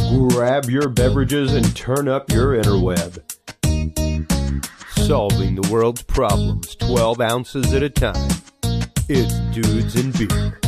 Grab your beverages and turn up your interweb. Solving the world's problems 12 ounces at a time. It's Dudes and Beer.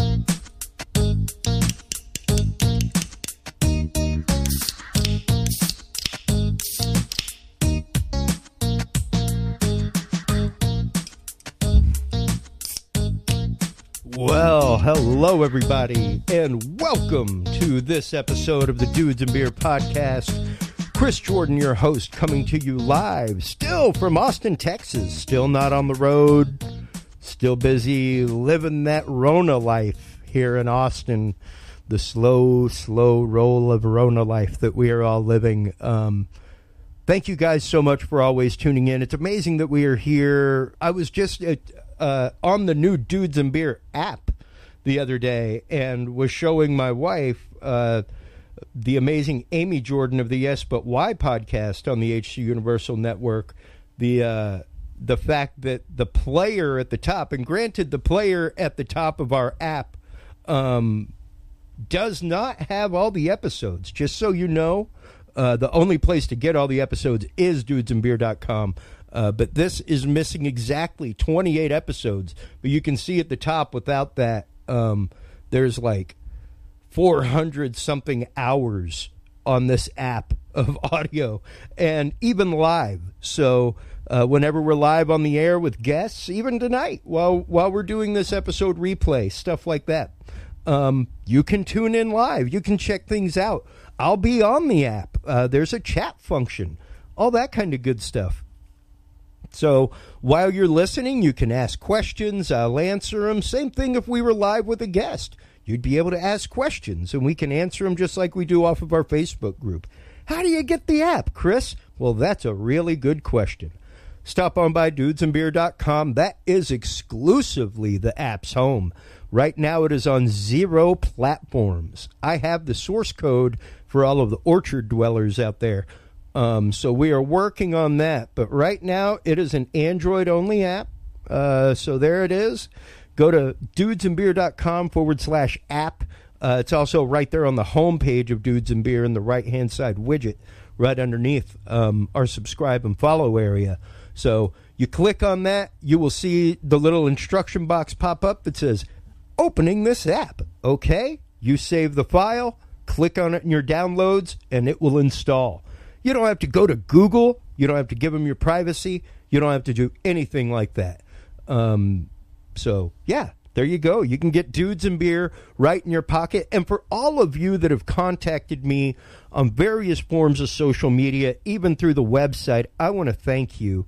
Well, hello everybody, and welcome to this episode of the Dudes and Beer podcast. Chris Jordan, your host, coming to you live, still from Austin, Texas. Still not on the road, still busy living that Rona life here in Austin. The slow roll of Rona life that we are all living. Thank you guys so much for always tuning in. It's amazing that we are here. I was just on the new Dudes and Beer app the other day and was showing my wife the amazing Amy Jordan of the Yes But Why podcast on the HC Universal Network. The fact that the player at the top, and granted the player at the top of our app does not have all the episodes. Just so you know, the only place to get all the episodes is dudesandbeer.com. But this is missing exactly 28 episodes. But you can see at the top without that, there's like 400-something hours on this app of audio, and even live. So whenever we're live on the air with guests, even tonight, while we're doing this episode replay, stuff like that, you can tune in live. You can check things out. I'll be on the app. There's a chat function, all that kind of good stuff. So while you're listening, you can ask questions. I'll answer them. Same thing if we were live with a guest. You'd be able to ask questions, and we can answer them just like we do off of our Facebook group. How do you get the app, Chris? Well, that's a really good question. Stop on by dudesandbeer.com. That is exclusively the app's home. Right now it is on 0 platforms. I have the source code for all of the Orchard dwellers out there. So we are working on that, but right now it is an Android-only app. So there it is. Go to dudesandbeer.com/app. It's also right there on the homepage of Dudes and Beer in the right-hand side widget, right underneath our subscribe and follow area. So you click on that, you will see the little instruction box pop up that says, opening this app. Okay, you save the file, click on it in your downloads, and it will install. You don't have to go to Google. You don't have to give them your privacy. You don't have to do anything like that. So, yeah, there you go. You can get Dudes and Beer right in your pocket. And for all of you that have contacted me on various forms of social media, even through the website, I want to thank you.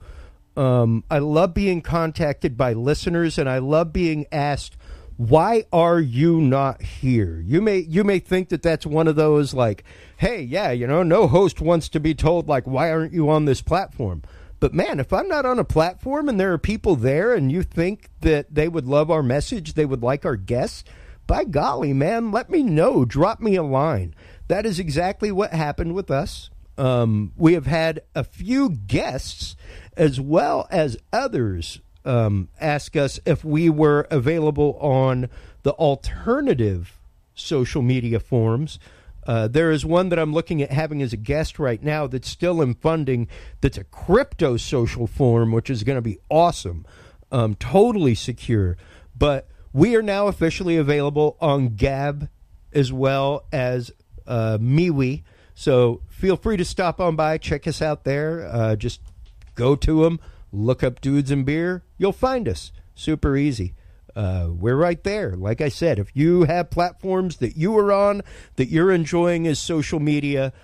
I love being contacted by listeners, and I love being asked, why are you not here? You may think that that's one of those like, hey, yeah, you know, no host wants to be told, like, why aren't you on this platform? But, man, if I'm not on a platform and there are people there and you think that they would love our message, they would like our guests, by golly, man, let me know. Drop me a line. That is exactly what happened with us. We have had a few guests as well as others ask us if we were available on the alternative social media forums. There is one that I'm looking at having as a guest right now that's still in funding, that's a crypto social forum, which is going to be awesome, totally secure. But we are now officially available on Gab as well as MeWe. So feel free to stop on by, check us out there. Just go to them. Look up Dudes and Beer. You'll find us. Super easy. We're right there. Like I said, if you have platforms that you are on that you're enjoying as social media,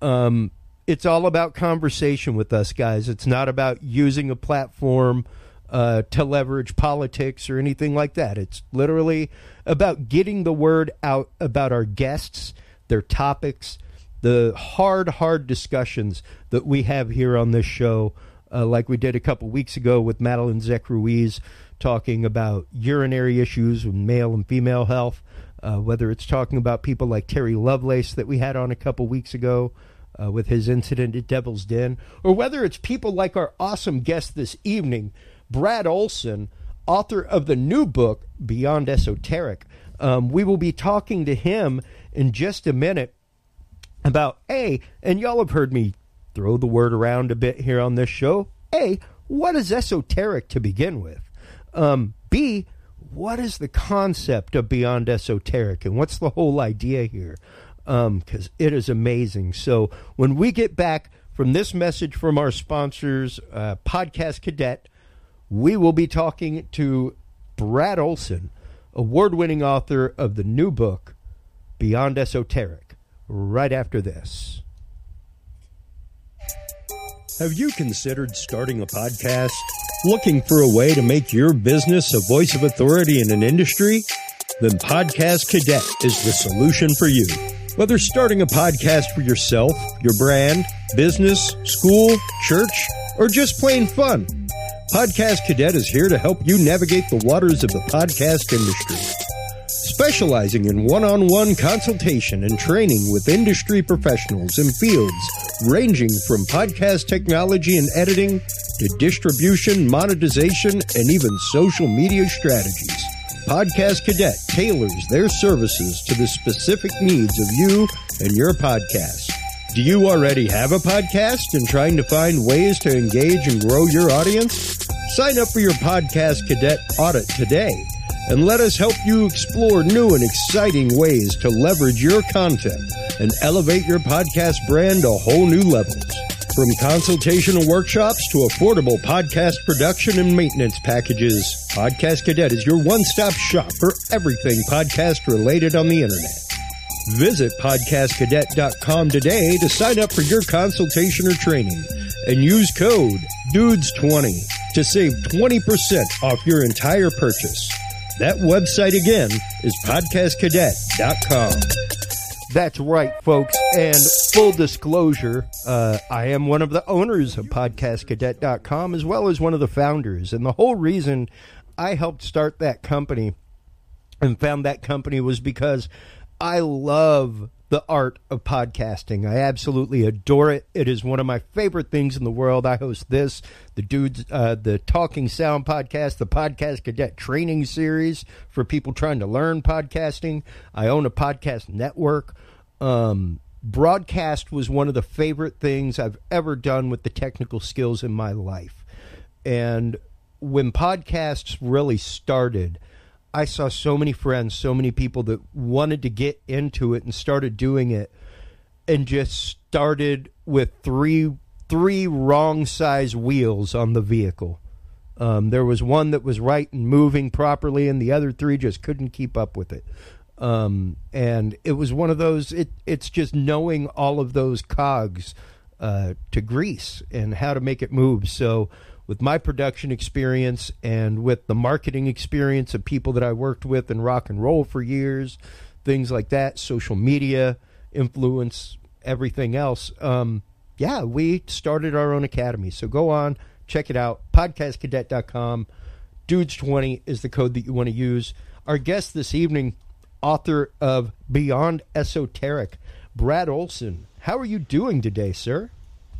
it's all about conversation with us, guys. It's not about using a platform to leverage politics or anything like that. It's literally about getting the word out about our guests, their topics, the hard discussions that we have here on this show. Like we did a couple weeks ago with Madeline Zek-Ruiz, talking about urinary issues with male and female health, whether it's talking about people like Terry Lovelace that we had on a couple weeks ago with his incident at Devil's Den, or whether it's people like our awesome guest this evening, Brad Olson, author of the new book, Beyond Esoteric. We will be talking to him in just a minute. about A, and y'all have heard me throw the word around a bit here on this show. A, what is esoteric to begin with? B, what is the concept of Beyond Esoteric, and what's the whole idea here? Because it is amazing. So when we get back from this message from our sponsors, Podcast Cadet, we will be talking to Brad Olson, award-winning author of the new book, Beyond Esoteric, right after this. Have you considered starting a podcast? Looking for a way to make your business a voice of authority in an industry? Then Podcast Cadet is the solution for you. Whether starting a podcast for yourself, your brand, business, school, church, or just plain fun, Podcast Cadet is here to help you navigate the waters of the podcast industry. Specializing in one-on-one consultation and training with industry professionals in fields ranging from podcast technology and editing to distribution, monetization, and even social media strategies. Podcast Cadet tailors their services to the specific needs of you and your podcast. Do you already have a podcast and trying to find ways to engage and grow your audience? Sign up for your Podcast Cadet audit today and let us help you explore new and exciting ways to leverage your content and elevate your podcast brand to whole new levels. From consultational workshops to affordable podcast production and maintenance packages, Podcast Cadet is your one-stop shop for everything podcast related on the internet. Visit podcastcadet.com today to sign up for your consultation or training and use code DUDES20 to save 20% off your entire purchase. That website again is podcastcadet.com. That's right, folks. And full disclosure, I am one of the owners of podcastcadet.com as well as one of the founders. And the whole reason I helped start that company and found that company was because I love the art of podcasting. I absolutely adore it. It is one of my favorite things in the world. I host this, the Talking Sound podcast, the Podcast Cadet training series for people trying to learn podcasting. I own a podcast network. Broadcast was one of the favorite things I've ever done with the technical skills in my life. And when podcasts really started, I saw so many friends, so many people that wanted to get into it and started doing it and just started with three wrong size wheels on the vehicle. There was one that was right and moving properly and the other three just couldn't keep up with it. And it was one of those, it's just knowing all of those cogs to grease and how to make it move. So with my production experience and with the marketing experience of people that I worked with in rock and roll for years, things like that, social media, influence, everything else, we started our own academy. So go on, check it out, podcastcadet.com. Dudes20 is the code that you want to use. Our guest this evening, author of Beyond Esoteric, Brad Olson. How are you doing today, sir?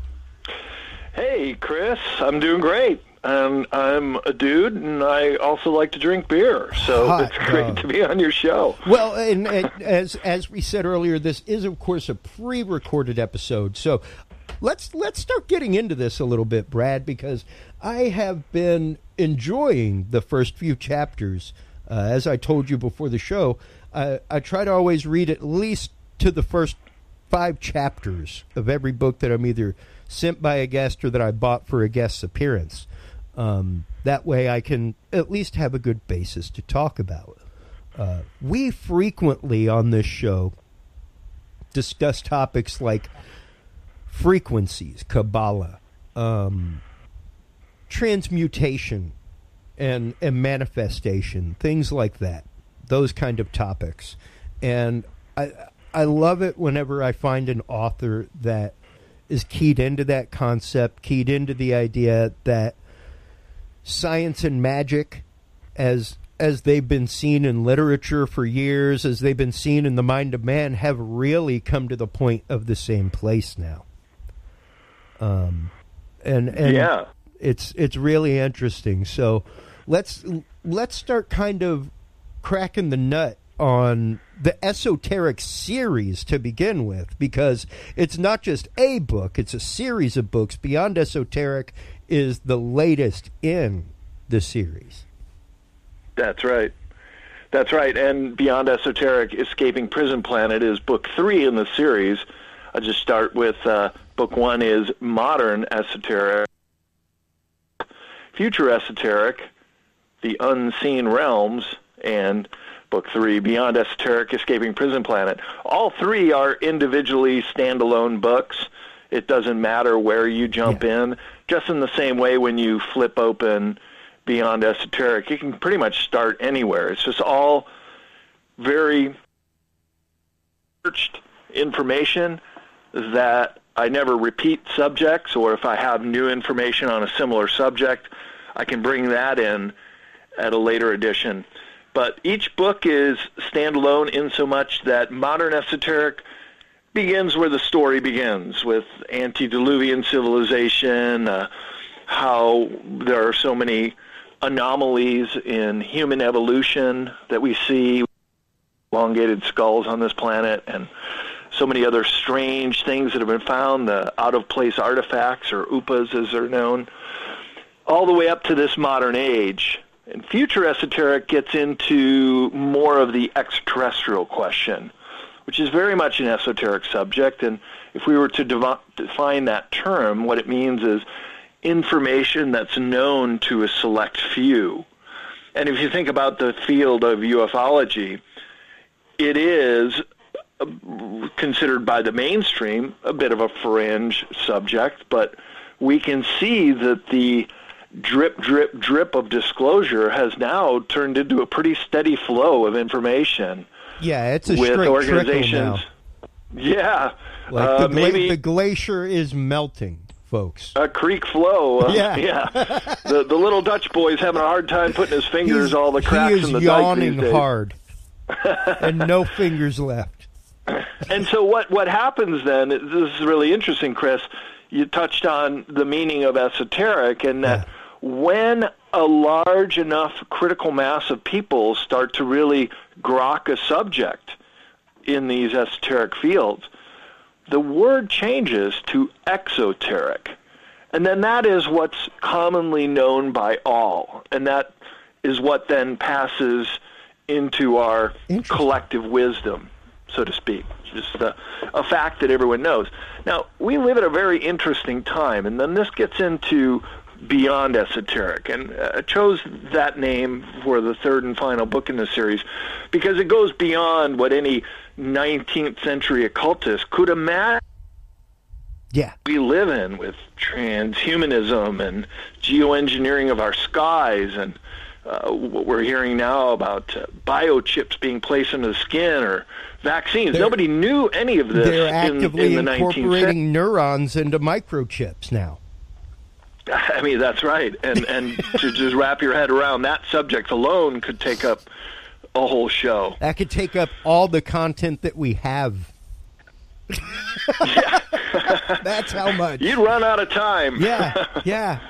Hey, Chris, I'm doing great. I'm a dude, and I also like to drink beer, so it's great to be on your show. Well, and as we said earlier, this is, of course, a pre-recorded episode, so let's start getting into this a little bit, Brad, because I have been enjoying the first few chapters. As I told you before the show, I try to always read at least to the first 5 chapters of every book that I'm either sent by a guest or that I bought for a guest's appearance. That way I can at least have a good basis to talk about. We frequently on this show discuss topics like frequencies, Kabbalah, transmutation, and manifestation, things like that, those kind of topics. And I love it whenever I find an author that is keyed into that concept, keyed into the idea that science and magic, as they've been seen in literature for years, as they've been seen in the mind of man, have really come to the point of the same place now. And yeah, it's really interesting. So let's start kind of cracking the nut on the esoteric series to begin with, because it's not just a book, it's a series of books. Beyond Esoteric is the latest in the series. That's right. That's right. And Beyond Esoteric, Escaping Prison Planet is book 3 in the series. I'll just start with book 1 is Modern Esoteric. Future Esoteric, The Unseen Realms, and book 3, Beyond Esoteric, Escaping Prison Planet. All 3 are individually standalone books. It doesn't matter where you jump in. Just in the same way when you flip open Beyond Esoteric, you can pretty much start anywhere. It's just all very searched information that I never repeat subjects, or if I have new information on a similar subject, I can bring that in at a later edition. But each book is standalone in so much that Modern Esoteric begins where the story begins, with antediluvian civilization, how there are so many anomalies in human evolution that we see, elongated skulls on this planet, and so many other strange things that have been found, the out-of-place artifacts, or UPAs as they're known, all the way up to this modern age. And Future Esoteric gets into more of the extraterrestrial question, which is very much an esoteric subject. And if we were to define that term, what it means is information that's known to a select few. And if you think about the field of ufology, it is considered by the mainstream a bit of a fringe subject, but we can see that the drip, drip, drip of disclosure has now turned into a pretty steady flow of information. Yeah, it's a with straight organizations. Now. Yeah, like maybe the glacier is melting, folks. A creek flow. Yeah. The little Dutch boy's having a hard time putting his fingers all the cracks in the dike these days. He is yawning hard, and no fingers left. And so what happens then? This is really interesting, Chris. You touched on the meaning of esoteric, and that when a large enough critical mass of people start to really grok a subject in these esoteric fields, the word changes to exoteric. And then that is what's commonly known by all. And that is what then passes into our collective wisdom, so to speak. Just a fact that everyone knows. Now, we live at a very interesting time, and then this gets into Beyond Esoteric. And I chose that name for the third and final book in the series because it goes beyond what any 19th century occultist could imagine. Yeah. We live in, with transhumanism and geoengineering of our skies, and what we're hearing now about biochips being placed into the skin, or vaccines. Nobody knew any of this they're actively in the 19th century. incorporating neurons into microchips now. I mean, that's right. And to just wrap your head around that subject alone could take up a whole show. That could take up all the content that we have. Yeah. That's how much. You'd run out of time. Yeah.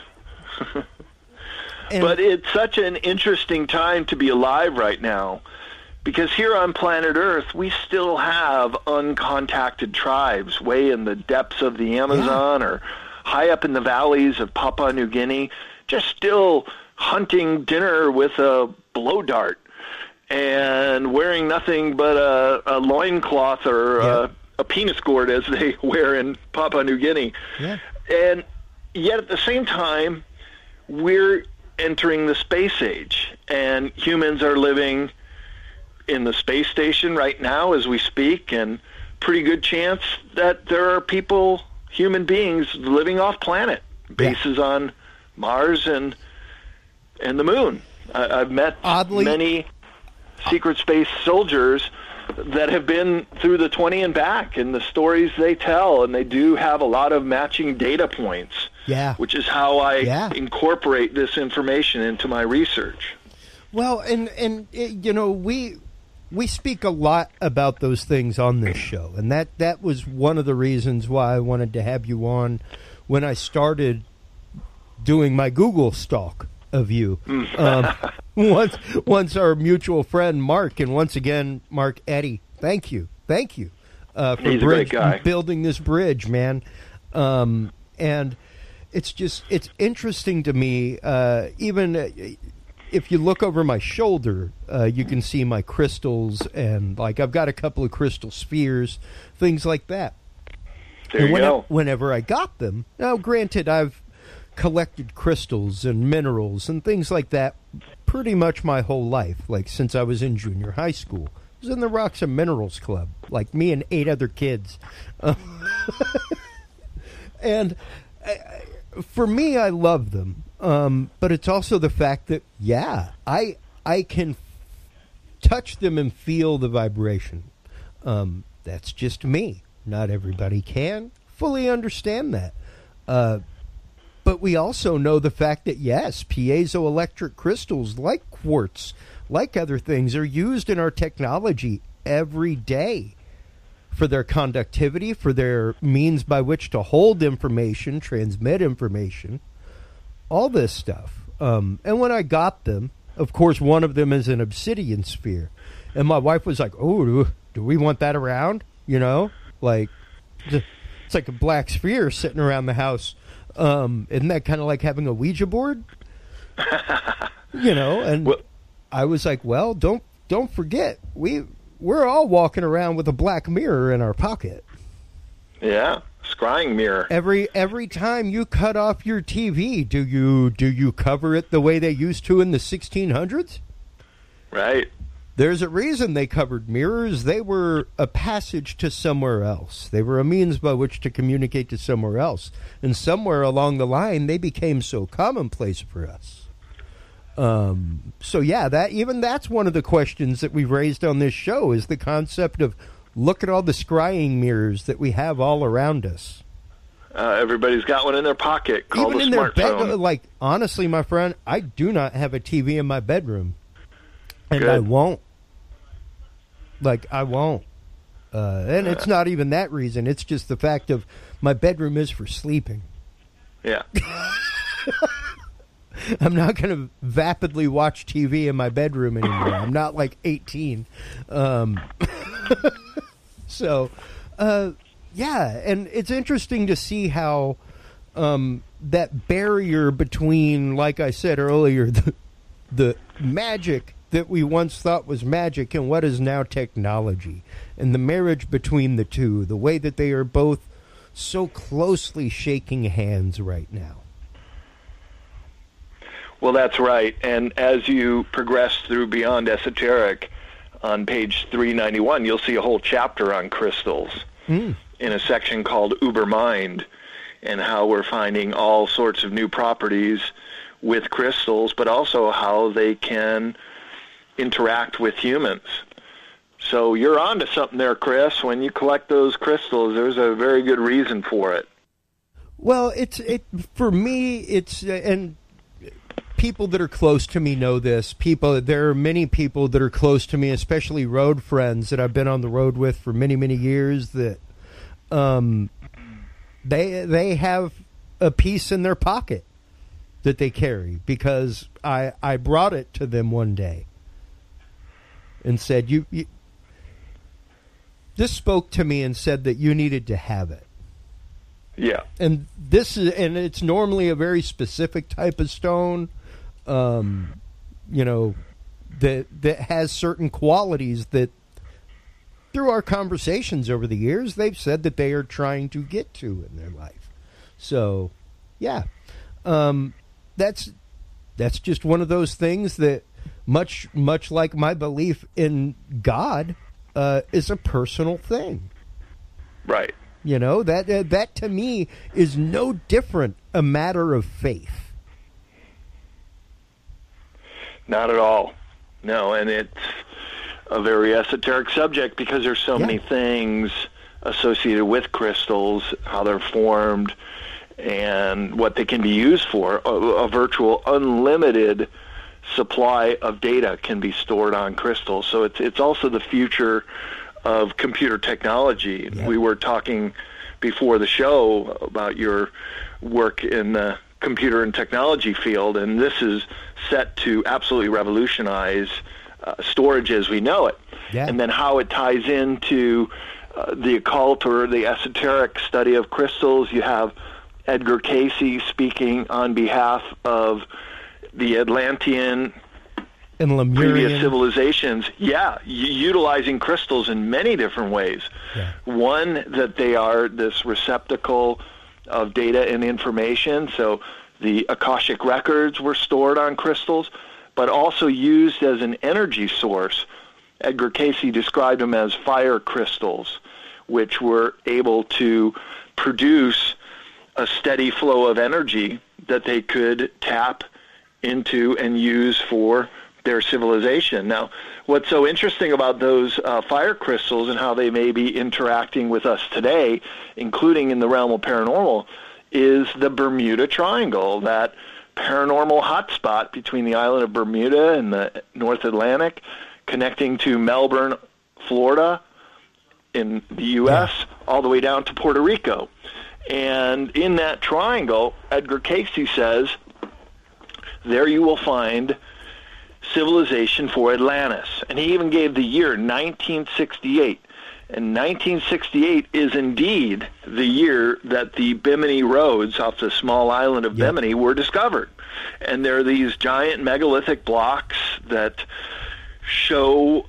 But it's such an interesting time to be alive right now, because here on planet Earth, we still have uncontacted tribes way in the depths of the Amazon or high up in the valleys of Papua New Guinea, just still hunting dinner with a blow dart and wearing nothing but a loincloth or a penis gourd, as they wear in Papua New Guinea. Yeah. And yet at the same time, we're entering the space age, and humans are living in the space station right now as we speak, and pretty good chance that there are people, human beings, living off planet, bases on Mars and the moon. I've met many secret space soldiers that have been through the 20 and back, and the stories they tell, and they do have a lot of matching data points, which is how I incorporate this information into my research. Well, and you know, we speak a lot about those things on this show, and that was one of the reasons why I wanted to have you on when I started doing my Google stalk of you. Once our mutual friend Mark, and once again, Mark Eddy, thank you for He's a great guy. building this bridge, man. And it's interesting to me, even if you look over my shoulder, you can see my crystals, and like I've got a couple of crystal spheres, things like that. There you go. Whenever I got them, now granted, I've collected crystals and minerals and things like that pretty much my whole life, like since I was in junior high school. I was in the Rocks and Minerals Club, like me and 8 other kids. And for me, I love them. But it's also the fact that, yeah, I can touch them and feel the vibration. That's just me. Not everybody can fully understand that. But we also know the fact that, yes, piezoelectric crystals like quartz, like other things, are used in our technology every day for their conductivity, for their means by which to hold information, transmit information, all this stuff. And when I got them, of course, one of them is an obsidian sphere. And my wife was like, oh, do we want that around? You know, like, it's like a black sphere sitting around the house. Isn't that kind of like having a Ouija board? You know, and I was like, well, don't forget, we're all walking around with a black mirror in our pocket. Yeah, scrying mirror. Every time you cut off your TV, do you cover it the way they used to in the 1600s? Right. There's a reason they covered mirrors. They were a passage to somewhere else. They were a means by which to communicate to somewhere else. And somewhere along the line, they became so commonplace for us. So yeah, that's one of the questions that we've raised on this show, is the concept of, look at all the scrying mirrors that we have all around us. Everybody's got one in their pocket called even a in smartphone. their bed. Like, honestly, my friend, I do not have a TV in my bedroom, and Good. I won't. Like, I won't. And it's not even that reason. It's just the fact of my bedroom is for sleeping. Yeah. I'm not going to vapidly watch TV in my bedroom anymore. I'm not like 18. So, yeah, and it's interesting to see how that barrier between, like I said earlier, the magic that we once thought was magic and what is now technology, and the marriage between the two, the way that they are both so closely shaking hands right now. Well, that's right. And as you progress through Beyond Esoteric, on page 391, you'll see a whole chapter on crystals in a section called Ubermind, and how we're finding all sorts of new properties with crystals, but also how they can interact with humans. So you're onto something there, Chris. When you collect those crystals, there's a very good reason for it. Well, for me, and people that are close to me know this. There are many people that are close to me, especially road friends that I've been on the road with for many, many years, that they have a piece in their pocket that they carry because I brought it to them one day and said, you this spoke to me and said that you needed to have it. Yeah. And it's normally a very specific type of stone, you know, that has certain qualities that, through our conversations over the years, they've said that they are trying to get to in their life. So, yeah, that's just one of those things that, much like my belief in God, is a personal thing. Right. You know, that to me is no different a matter of faith. Not at all. No, and it's a very esoteric subject because there's so many things associated with crystals, how they're formed, and what they can be used for. A virtual unlimited supply of data can be stored on crystals. So it's also the future of computer technology. Yeah. We were talking before the show about your work in the computer and technology field, and this is set to absolutely revolutionize storage as we know it. Yeah. And then how it ties into the occult or the esoteric study of crystals. You have Edgar Cayce speaking on behalf of the Atlantean and Lemurian previous civilizations, utilizing crystals in many different ways. Yeah. One, that they are this receptacle of data and information, so the Akashic records were stored on crystals, but also used as an energy source. Edgar Cayce described them as fire crystals, which were able to produce a steady flow of energy that they could tap into and use for their civilization. Now, what's so interesting about those fire crystals and how they may be interacting with us today, including in the realm of paranormal, is the Bermuda Triangle, that paranormal hotspot between the island of Bermuda and the North Atlantic, connecting to Melbourne, Florida, in the U.S., all the way down to Puerto Rico. And in that triangle, Edgar Cayce says, there you will find civilization for Atlantis. And he even gave the year 1968. And 1968 is indeed the year that the Bimini roads off the small island of Bimini were discovered. And there are these giant megalithic blocks that show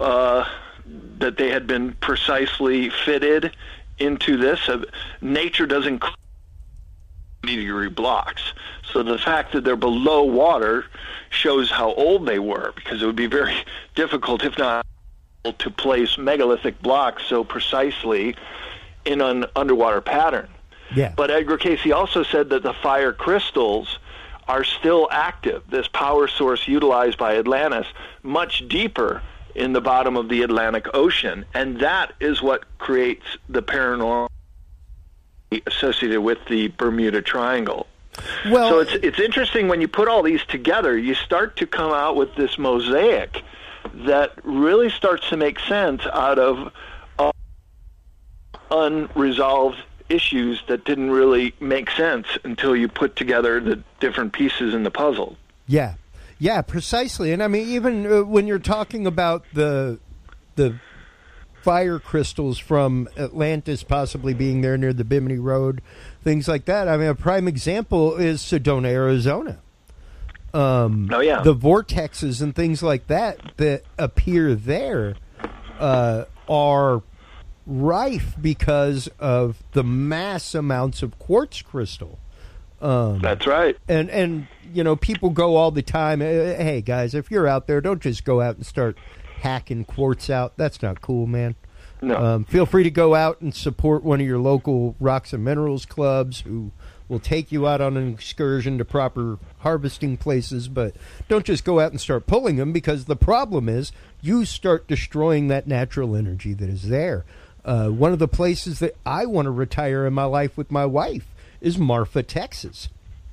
that they had been precisely fitted into this. Nature doesn't 80-degree blocks. So the fact that they're below water shows how old they were, because it would be very difficult, if not to place megalithic blocks so precisely in an underwater pattern. Yeah. But Edgar Cayce also said that the fire crystals are still active, this power source utilized by Atlantis, much deeper in the bottom of the Atlantic Ocean. And that is what creates the paranormal associated with the Bermuda Triangle. Well, so it's interesting when you put all these together, you start to come out with this mosaic that really starts to make sense out of unresolved issues that didn't really make sense until you put together the different pieces in the puzzle. Yeah, precisely. And I mean, even when you're talking about the fire crystals from Atlantis possibly being there near the Bimini Road, things like that. I mean, a prime example is Sedona, Arizona. The vortexes and things like that appear there are rife because of the mass amounts of quartz crystal. That's right. And you know, people go all the time, hey, guys, if you're out there, don't just go out and start hacking quartz out. That's not cool, man. No. Feel free to go out and support one of your local rocks and minerals clubs who will take you out on an excursion to proper harvesting places, but don't just go out and start pulling them, because the problem is you start destroying that natural energy that is there. One of the places that I want to retire in my life with my wife is Marfa, Texas.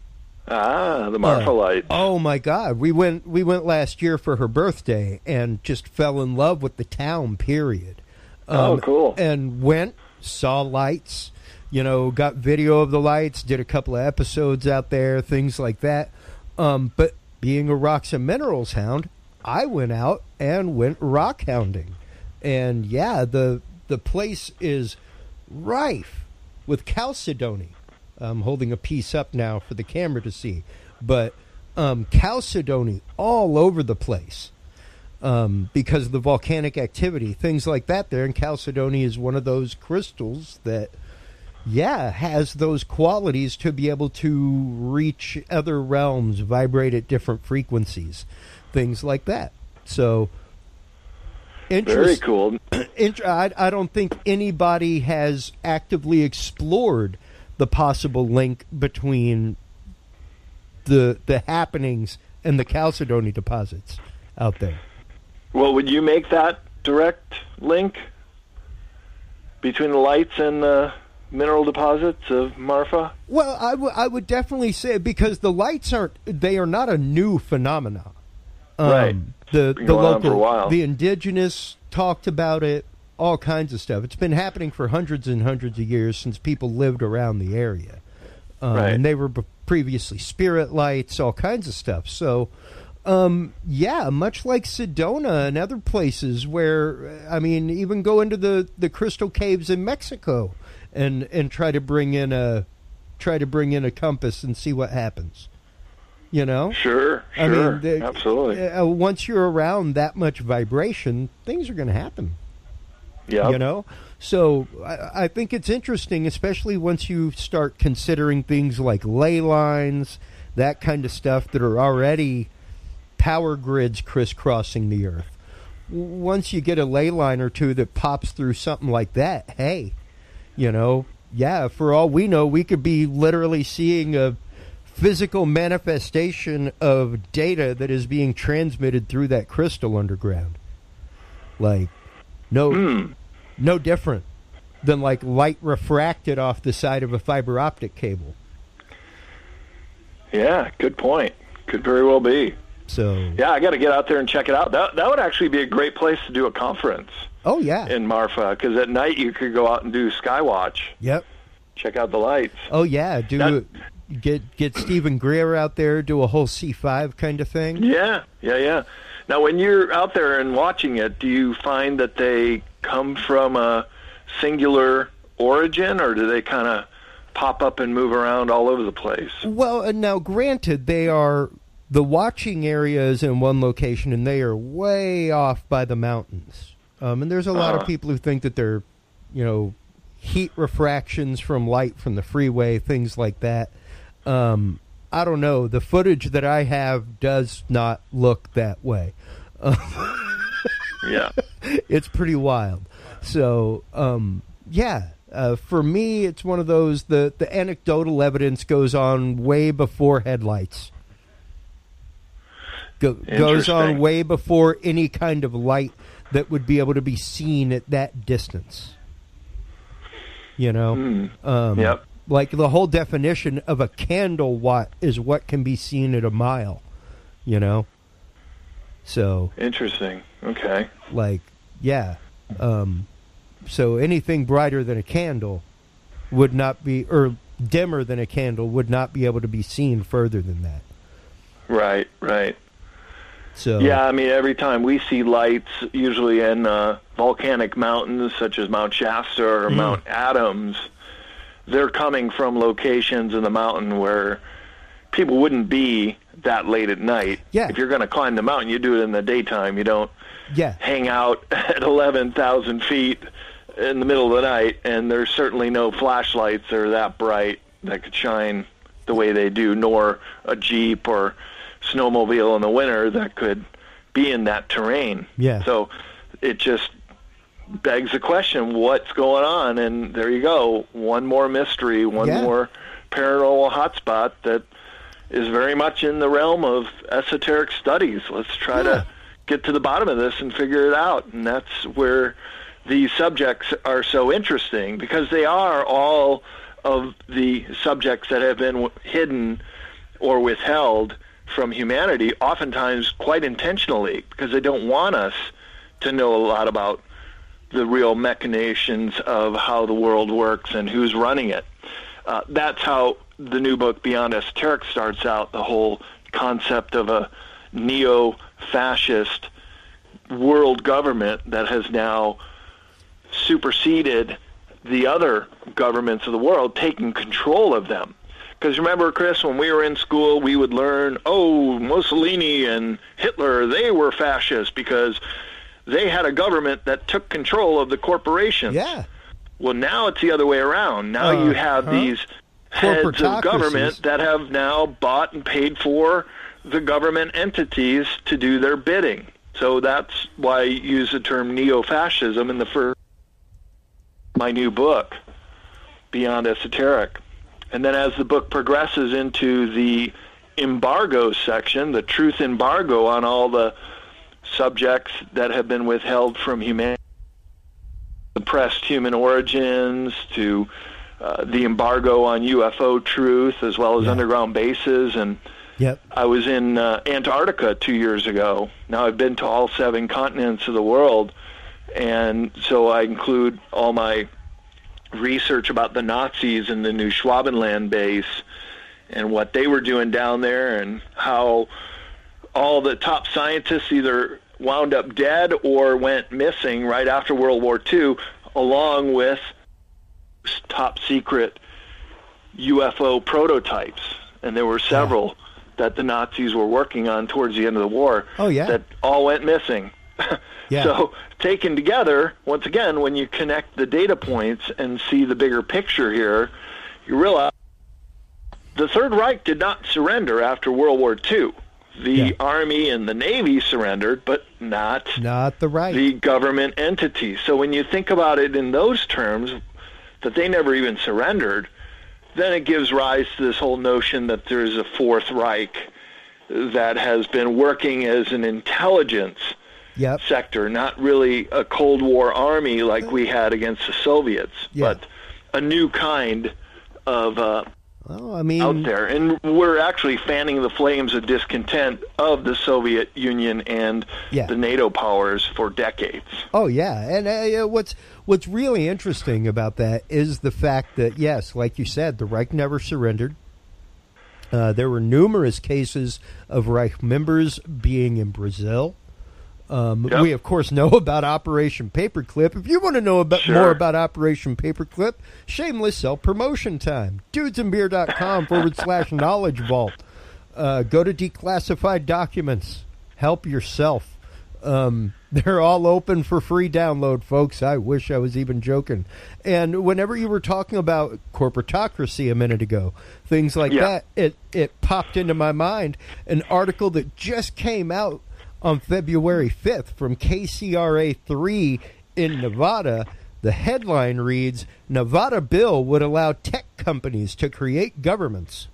Ah, the Marfa Lights. Oh my God, we went last year for her birthday and just fell in love with the town. Period. Cool. And saw lights. You know, got video of the lights. Did a couple of episodes out there, things like that. But being a rocks and minerals hound, I went out and went rock hounding, and the place is rife with chalcedony. I'm holding a piece up now for the camera to see, but chalcedony all over the place because of the volcanic activity, things like that there. And chalcedony is one of those crystals that, has those qualities to be able to reach other realms, vibrate at different frequencies, things like that. So, very cool. I don't think anybody has actively explored the possible link between the happenings and the chalcedony deposits out there. Well, would you make that direct link between the lights and the mineral deposits of Marfa? Well, I would definitely say, because the lights are not a new phenomenon. Right. The local, for a while. The indigenous talked about it, all kinds of stuff. It's been happening for hundreds and hundreds of years since people lived around the area. Right. And they were previously spirit lights, all kinds of stuff. So, much like Sedona and other places where, I mean, even go into the crystal caves in Mexico and try to bring in a compass and see what happens. You know? Sure. I mean, absolutely. Once you're around that much vibration, things are going to happen. Yeah. You know? So I think it's interesting, especially once you start considering things like ley lines, that kind of stuff that are already power grids crisscrossing the Earth. Once you get a ley line or two that pops through something like that, hey, you know, yeah, for all we know, we could be literally seeing a physical manifestation of data that is being transmitted through that crystal underground. Like, no different than like light refracted off the side of a fiber optic cable. Yeah, good point. Could very well be. So yeah, I got to get out there and check it out. That would actually be a great place to do a conference. Oh yeah, in Marfa, because at night you could go out and do Skywatch. Yep. Check out the lights. Oh yeah, get Stephen Greer out there, do a whole C5 kind of thing. Yeah. Now, when you're out there and watching it, do you find that they come from a singular origin, or do they kind of pop up and move around all over the place? Well, now granted, the watching area is in one location, and they are way off by the mountains. And there's a lot of people who think that they're, you know, heat refractions from light from the freeway, things like that. I don't know. The footage that I have does not look that way. Yeah. It's pretty wild. So, for me, it's one of those, the anecdotal evidence goes on way before headlights. Goes on way before any kind of light that would be able to be seen at that distance. You know? Yep. Like the whole definition of a candle watt is what can be seen at a mile, you know? So. Interesting. Okay. Like, yeah. So anything brighter than a candle would not be, or dimmer than a candle would not be able to be seen further than that. Right. So. Yeah, I mean, every time we see lights, usually in volcanic mountains such as Mount Shasta or Mount Adams, they're coming from locations in the mountain where people wouldn't be that late at night. Yeah. If you're going to climb the mountain, you do it in the daytime. You don't hang out at 11,000 feet in the middle of the night, and there's certainly no flashlights that are that bright that could shine the way they do, nor a Jeep or snowmobile in the winter that could be in that terrain. Yeah. So it just begs the question, what's going on? And there you go, one more mystery, one more paranormal hotspot that is very much in the realm of esoteric studies. Let's try to get to the bottom of this and figure it out. And that's where these subjects are so interesting, because they are all of the subjects that have been hidden or withheld from humanity, oftentimes quite intentionally, because they don't want us to know a lot about the real machinations of how the world works and who's running it. That's how the new book, Beyond Esoteric, starts out, the whole concept of a neo-fascist world government that has now superseded the other governments of the world, taking control of them. Because remember, Chris, when we were in school, we would learn, Mussolini and Hitler, they were fascists because they had a government that took control of the corporations. Yeah. Well, now it's the other way around. Now you have these heads of government that have now bought and paid for the government entities to do their bidding. So that's why I use the term neo-fascism in the first my new book, Beyond Esoteric. And then as the book progresses into the embargo section, the truth embargo on all the subjects that have been withheld from humanity, suppressed human origins, to the embargo on UFO truth, as well as underground bases. And I was in Antarctica 2 years ago. Now I've been to all 7 continents of the world, and so I include all my research about the Nazis and the New Schwabenland base, and what they were doing down there, and how all the top scientists either wound up dead or went missing right after World War II, along with top secret UFO prototypes. And there were several that the Nazis were working on towards the end of the war that all went missing. So taken together, once again, when you connect the data points and see the bigger picture here, you realize the Third Reich did not surrender after World War II. The Army and the Navy surrendered, but not the Reich, the government entity. So when you think about it in those terms, that they never even surrendered, then it gives rise to this whole notion that there's a Fourth Reich that has been working as an intelligence sector, not really a Cold War army like we had against the Soviets, but a new kind of out there. And we're actually fanning the flames of discontent of the Soviet Union and the NATO powers for decades. Oh, yeah. And what's really interesting about that is the fact that, yes, like you said, the Reich never surrendered. There were numerous cases of Reich members being in Brazil. We, of course, know about Operation Paperclip. If you want to know more about Operation Paperclip, shameless self-promotion time. Dudesandbeer.com/knowledge vault. Go to declassified documents. Help yourself. They're all open for free download, folks. I wish I was even joking. And whenever you were talking about corporatocracy a minute ago, things like that, it popped into my mind an article that just came out on February 5th from KCRA3 in Nevada. The headline reads, Nevada bill would allow tech companies to create governments.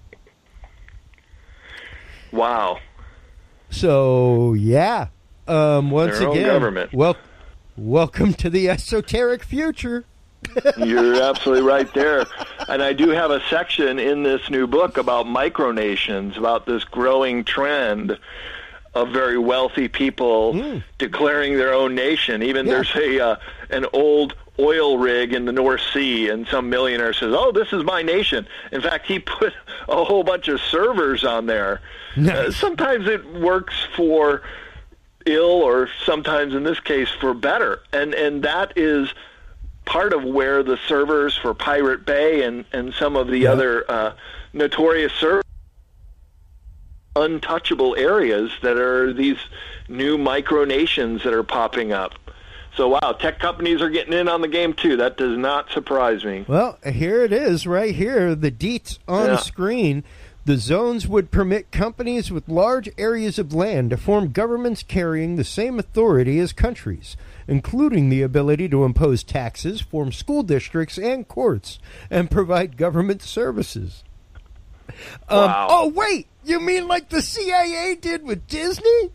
Wow. So, once again, welcome to the esoteric future. You're absolutely right there. And I do have a section in this new book about micronations, about this growing trend of very wealthy people declaring their own nation. Even there's an old oil rig in the North Sea, and some millionaire says, "Oh, this is my nation." In fact, he put a whole bunch of servers on there. Nice. Sometimes it works for ill, or sometimes, in this case, for better. And that is part of where the servers for Pirate Bay and some of the other notorious servers, untouchable areas that are these new micronations that are popping up. So, tech companies are getting in on the game, too. That does not surprise me. Well, here it is right here, the deets on screen. The zones would permit companies with large areas of land to form governments carrying the same authority as countries, including the ability to impose taxes, form school districts and courts, and provide government services. Wow. Oh, wait! You mean like the CIA did with Disney?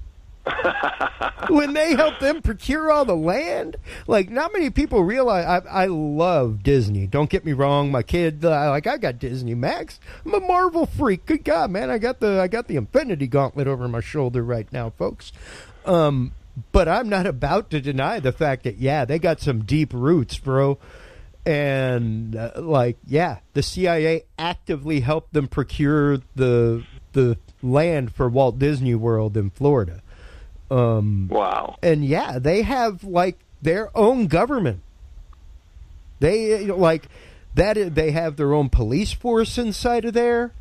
When they helped them procure all the land? Like, not many people realize. I love Disney. Don't get me wrong. My kid, I got Disney Max. I'm a Marvel freak. Good God, man! I got the Infinity Gauntlet over my shoulder right now, folks. But I'm not about to deny the fact that they got some deep roots, bro. And the CIA actively helped them procure the land for Walt Disney World in Florida. Wow. And they have their own government. They they have their own police force inside of there.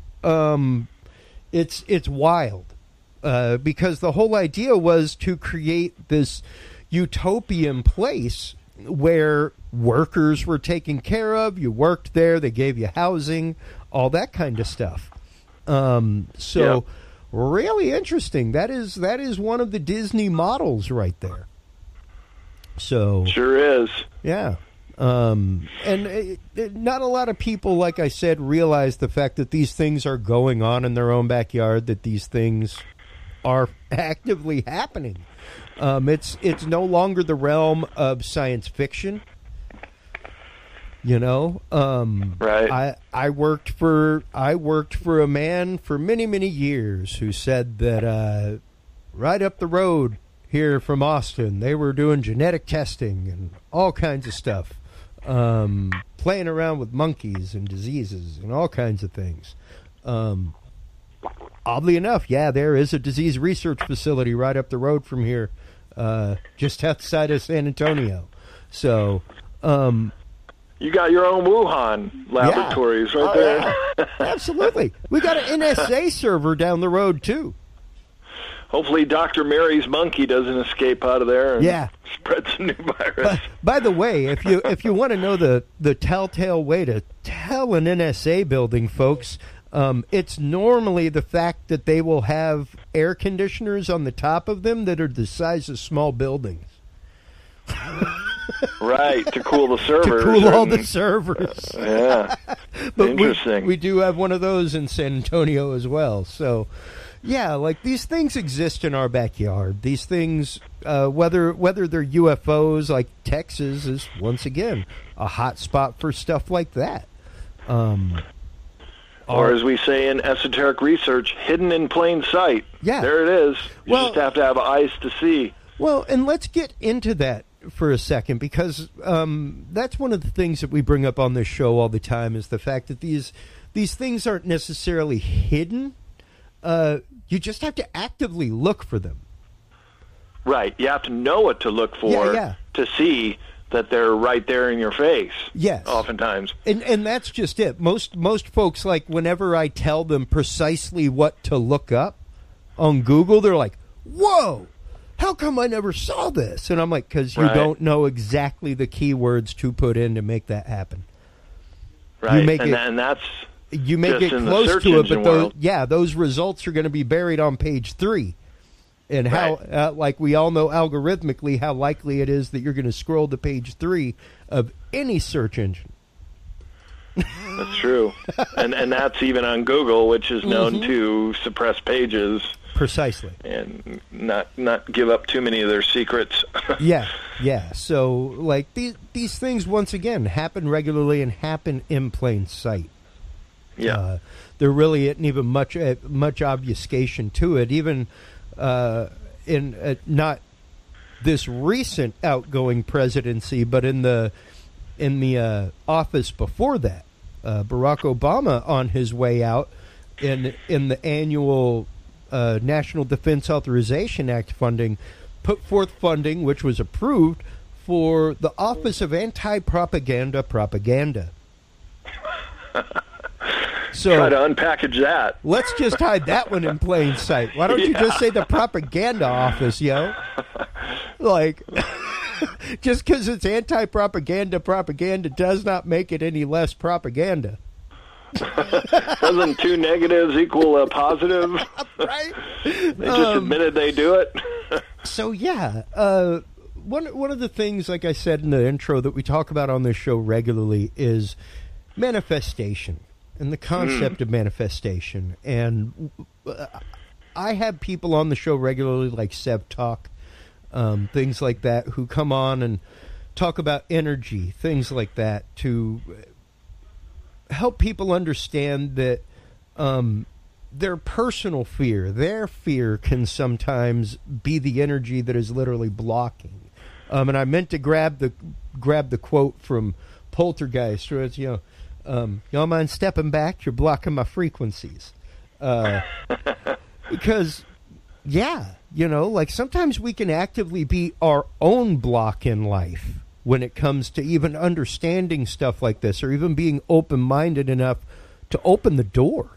It's wild. Because the whole idea was to create this utopian place where workers were taken care of. You worked there, they gave you housing, all that kind of stuff. Really interesting. That is one of the Disney models right there. So sure is. Yeah. And not a lot of people, like I said, realize the fact that these things are going on in their own backyard, that these things are actively happening. It's no longer the realm of science fiction. Right. I worked for a man for many years who said that right up the road here from Austin, they were doing genetic testing and all kinds of stuff, playing around with monkeys and diseases and all kinds of things. Oddly enough, there is a disease research facility right up the road from here, just outside of San Antonio. So, you got your own Wuhan laboratories right there. Yeah. Absolutely. We got an NSA server down the road, too. Hopefully Dr. Mary's monkey doesn't escape out of there and spread some new virus. By the way, if you want to know the telltale way to tell an NSA building, folks, it's normally the fact that they will have air conditioners on the top of them that are the size of small buildings. Right, to cool the servers. To cool all the servers. Yeah. But interesting. We do have one of those in San Antonio as well. So, yeah, like these things exist in our backyard. These things, whether they're UFOs, like Texas is, once again, a hot spot for stuff like that. Or as we say in esoteric research, hidden in plain sight. Yeah. There it is. You just have to have eyes to see. Well, and let's get into that for a second, because that's one of the things that we bring up on this show all the time, is the fact that these things aren't necessarily hidden. You just have to actively look for them. Right. You have to know what to look for to see that they're right there in your face. Yes. Oftentimes. And that's just it. Most folks, like, whenever I tell them precisely what to look up on Google, they're like, whoa, how come I never saw this? And I'm like, because you don't know exactly the keywords to put in to make that happen. Right. And that's you may get close to it, but those results are going to be buried on page 3. And how, like we all know algorithmically, how likely it is that you're going to scroll to page 3 of any search engine. That's true. and that's even on Google, which is known to suppress pages. Precisely. And not give up too many of their secrets. Yeah. So, like, these things, once again, happen regularly and happen in plain sight. Yeah. There really isn't even much obfuscation to it. Even in not this recent outgoing presidency, but in the office before that, Barack Obama, on his way out in the annual National Defense Authorization Act funding, put forth funding which was approved for the Office of Anti-Propaganda Propaganda. So try to unpackage that. Let's just hide that one in plain sight. Why don't you just say the propaganda office, yo? Like, just because it's anti-propaganda propaganda does not make it any less propaganda. Doesn't two negatives equal a positive? Right? They just admitted they do it. So, yeah. One of the things, like I said in the intro, that we talk about on this show regularly is manifestation. And the concept of manifestation. And I have people on the show regularly, like Sev Talk, things like that, who come on and talk about energy, things like that, to help people understand that their personal fear, their fear can sometimes be the energy that is literally blocking. And I meant to grab the quote from Poltergeist, where it's, y'all mind stepping back? You're blocking my frequencies. Because, like sometimes we can actively be our own block in life when it comes to even understanding stuff like this, or even being open-minded enough to open the door.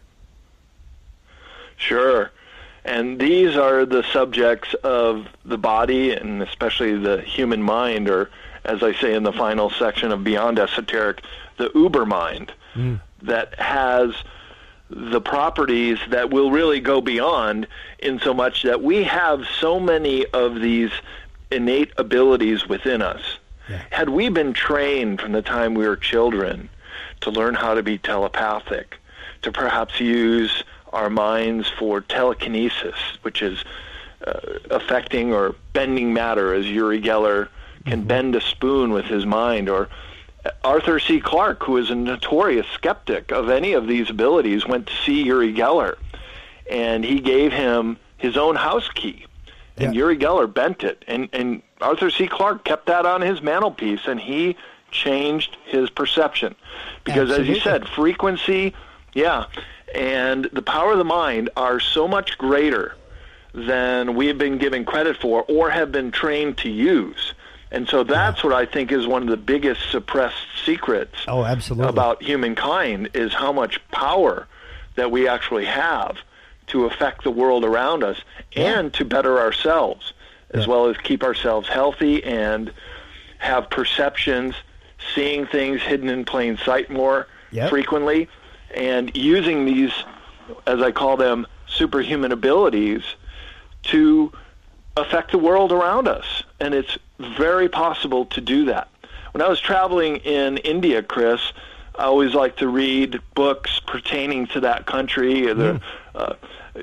Sure. And these are the subjects of the body, and especially the human mind, or as I say in the final section of Beyond Esoteric, the uber mind, that has the properties that will really go beyond, in so much that we have so many of these innate abilities within us. Yeah. Had we been trained from the time we were children to learn how to be telepathic, to perhaps use our minds for telekinesis, which is affecting or bending matter, as Uri Geller can bend a spoon with his mind, or Arthur C. Clarke, who is a notorious skeptic of any of these abilities, went to see Uri Geller, and he gave him his own house key, and Uri Geller bent it, and Arthur C. Clarke kept that on his mantelpiece, and he changed his perception. Because as you said, frequency, and the power of the mind are so much greater than we have been given credit for or have been trained to use. And so that's what I think is one of the biggest suppressed secrets about humankind, is how much power that we actually have to affect the world around us and to better ourselves, as well as keep ourselves healthy and have perceptions, seeing things hidden in plain sight more frequently, and using these, as I call them, superhuman abilities to affect the world around us. And it's very possible to do that. When I was traveling in India, Chris, I always like to read books pertaining to that country, either a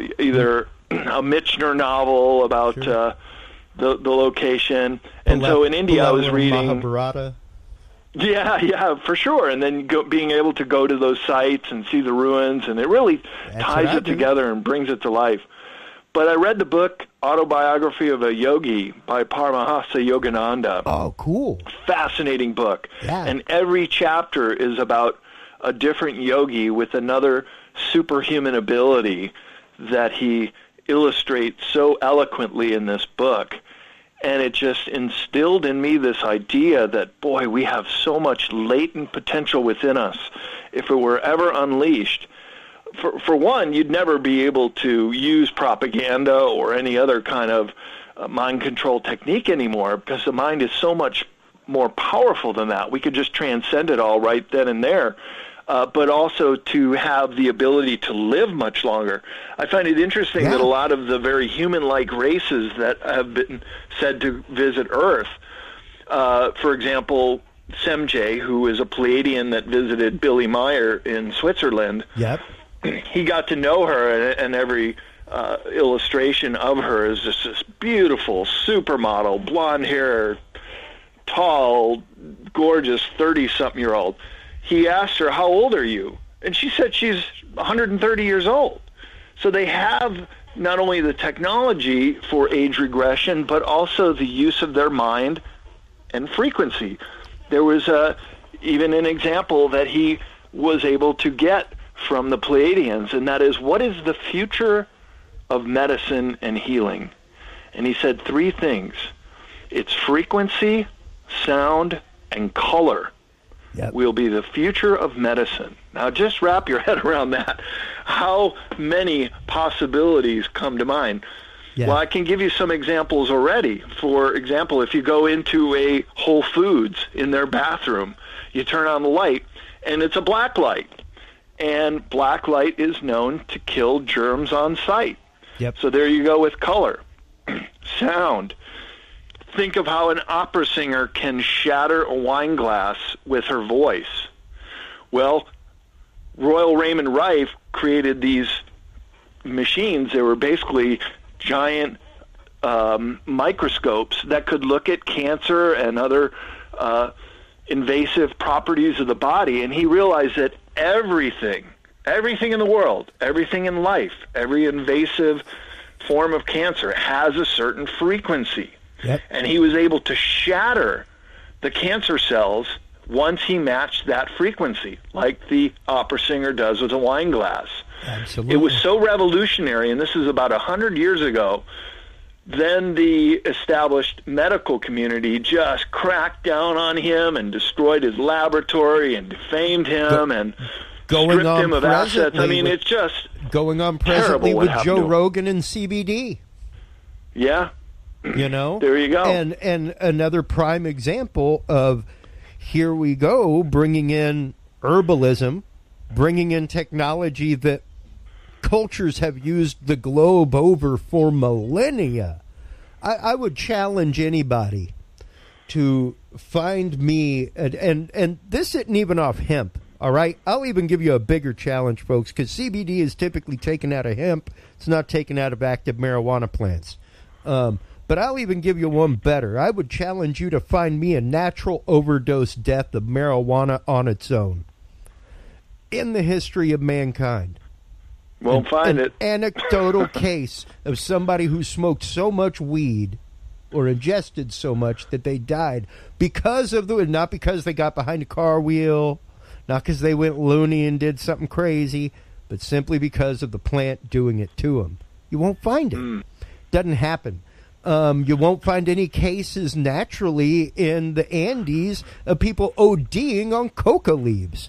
Michener novel about the location. And so in India, I was reading Mahabharata. Yeah, for sure. And then being able to go to those sites and see the ruins, and it really ties it together and brings it to life. But I read the book Autobiography of a Yogi by Paramahansa Yogananda. Oh, cool. Fascinating book. Yeah. And every chapter is about a different yogi with another superhuman ability that he illustrates so eloquently in this book. And it just instilled in me this idea that, boy, we have so much latent potential within us. If it were ever unleashed, for one, you'd never be able to use propaganda or any other kind of mind control technique anymore, because the mind is so much more powerful than that. We could just transcend it all right then and there. But also to have the ability to live much longer. I find it interesting that a lot of the very human-like races that have been said to visit Earth, for example, Semjay, who is a Pleiadian that visited Billy Meyer in Switzerland, he got to know her, and every illustration of her is just this beautiful supermodel, blonde hair, tall, gorgeous 30-something-year-old. He asked her, "How old are you?" And she said she's 130 years old. So they have not only the technology for age regression, but also the use of their mind and frequency. There was even an example that he was able to get from the Pleiadians, and that is, what is the future of medicine and healing? And he said 3 things. It's frequency, sound, and color. Will be the future of medicine. Now, just wrap your head around that. How many possibilities come to mind? Well, I can give you some examples already. For example, if you go into a Whole Foods in their bathroom, you turn on the light, and it's a black light. And black light is known to kill germs on sight. So there you go with color. Sound. Think of how an opera singer can shatter a wine glass with her voice. Well, Royal Raymond Rife created these machines. They were basically giant microscopes that could look at cancer and other invasive properties of the body. And he realized that everything in the world, everything in life, every invasive form of cancer has a certain frequency. And he was able to shatter the cancer cells once he matched that frequency, like the opera singer does with a wine glass. It was so revolutionary, and this is about 100 years ago. Then the established medical community just cracked down on him and destroyed his laboratory and defamed him and stripped him of assets. I mean, it's just going on presently with Joe Rogan and CBD. You know, there you go. And another prime example of, here we go, bringing in herbalism, bringing in technology that cultures have used the globe over for millennia. I would challenge anybody to find me, and this isn't even off hemp, all right? I'll even give you a bigger challenge, folks, because CBD is typically taken out of hemp. It's not taken out of active marijuana plants. But I'll even give you one better. I would challenge you to find me a natural overdose death of marijuana on its own in the history of mankind. Won't find it. Anecdotal case of somebody who smoked so much weed or ingested so much that they died because of not because they got behind a car wheel, not because they went loony and did something crazy, but simply because of the plant doing it to them. You won't find it. Doesn't happen. You won't find any cases naturally in the Andes of people ODing on coca leaves.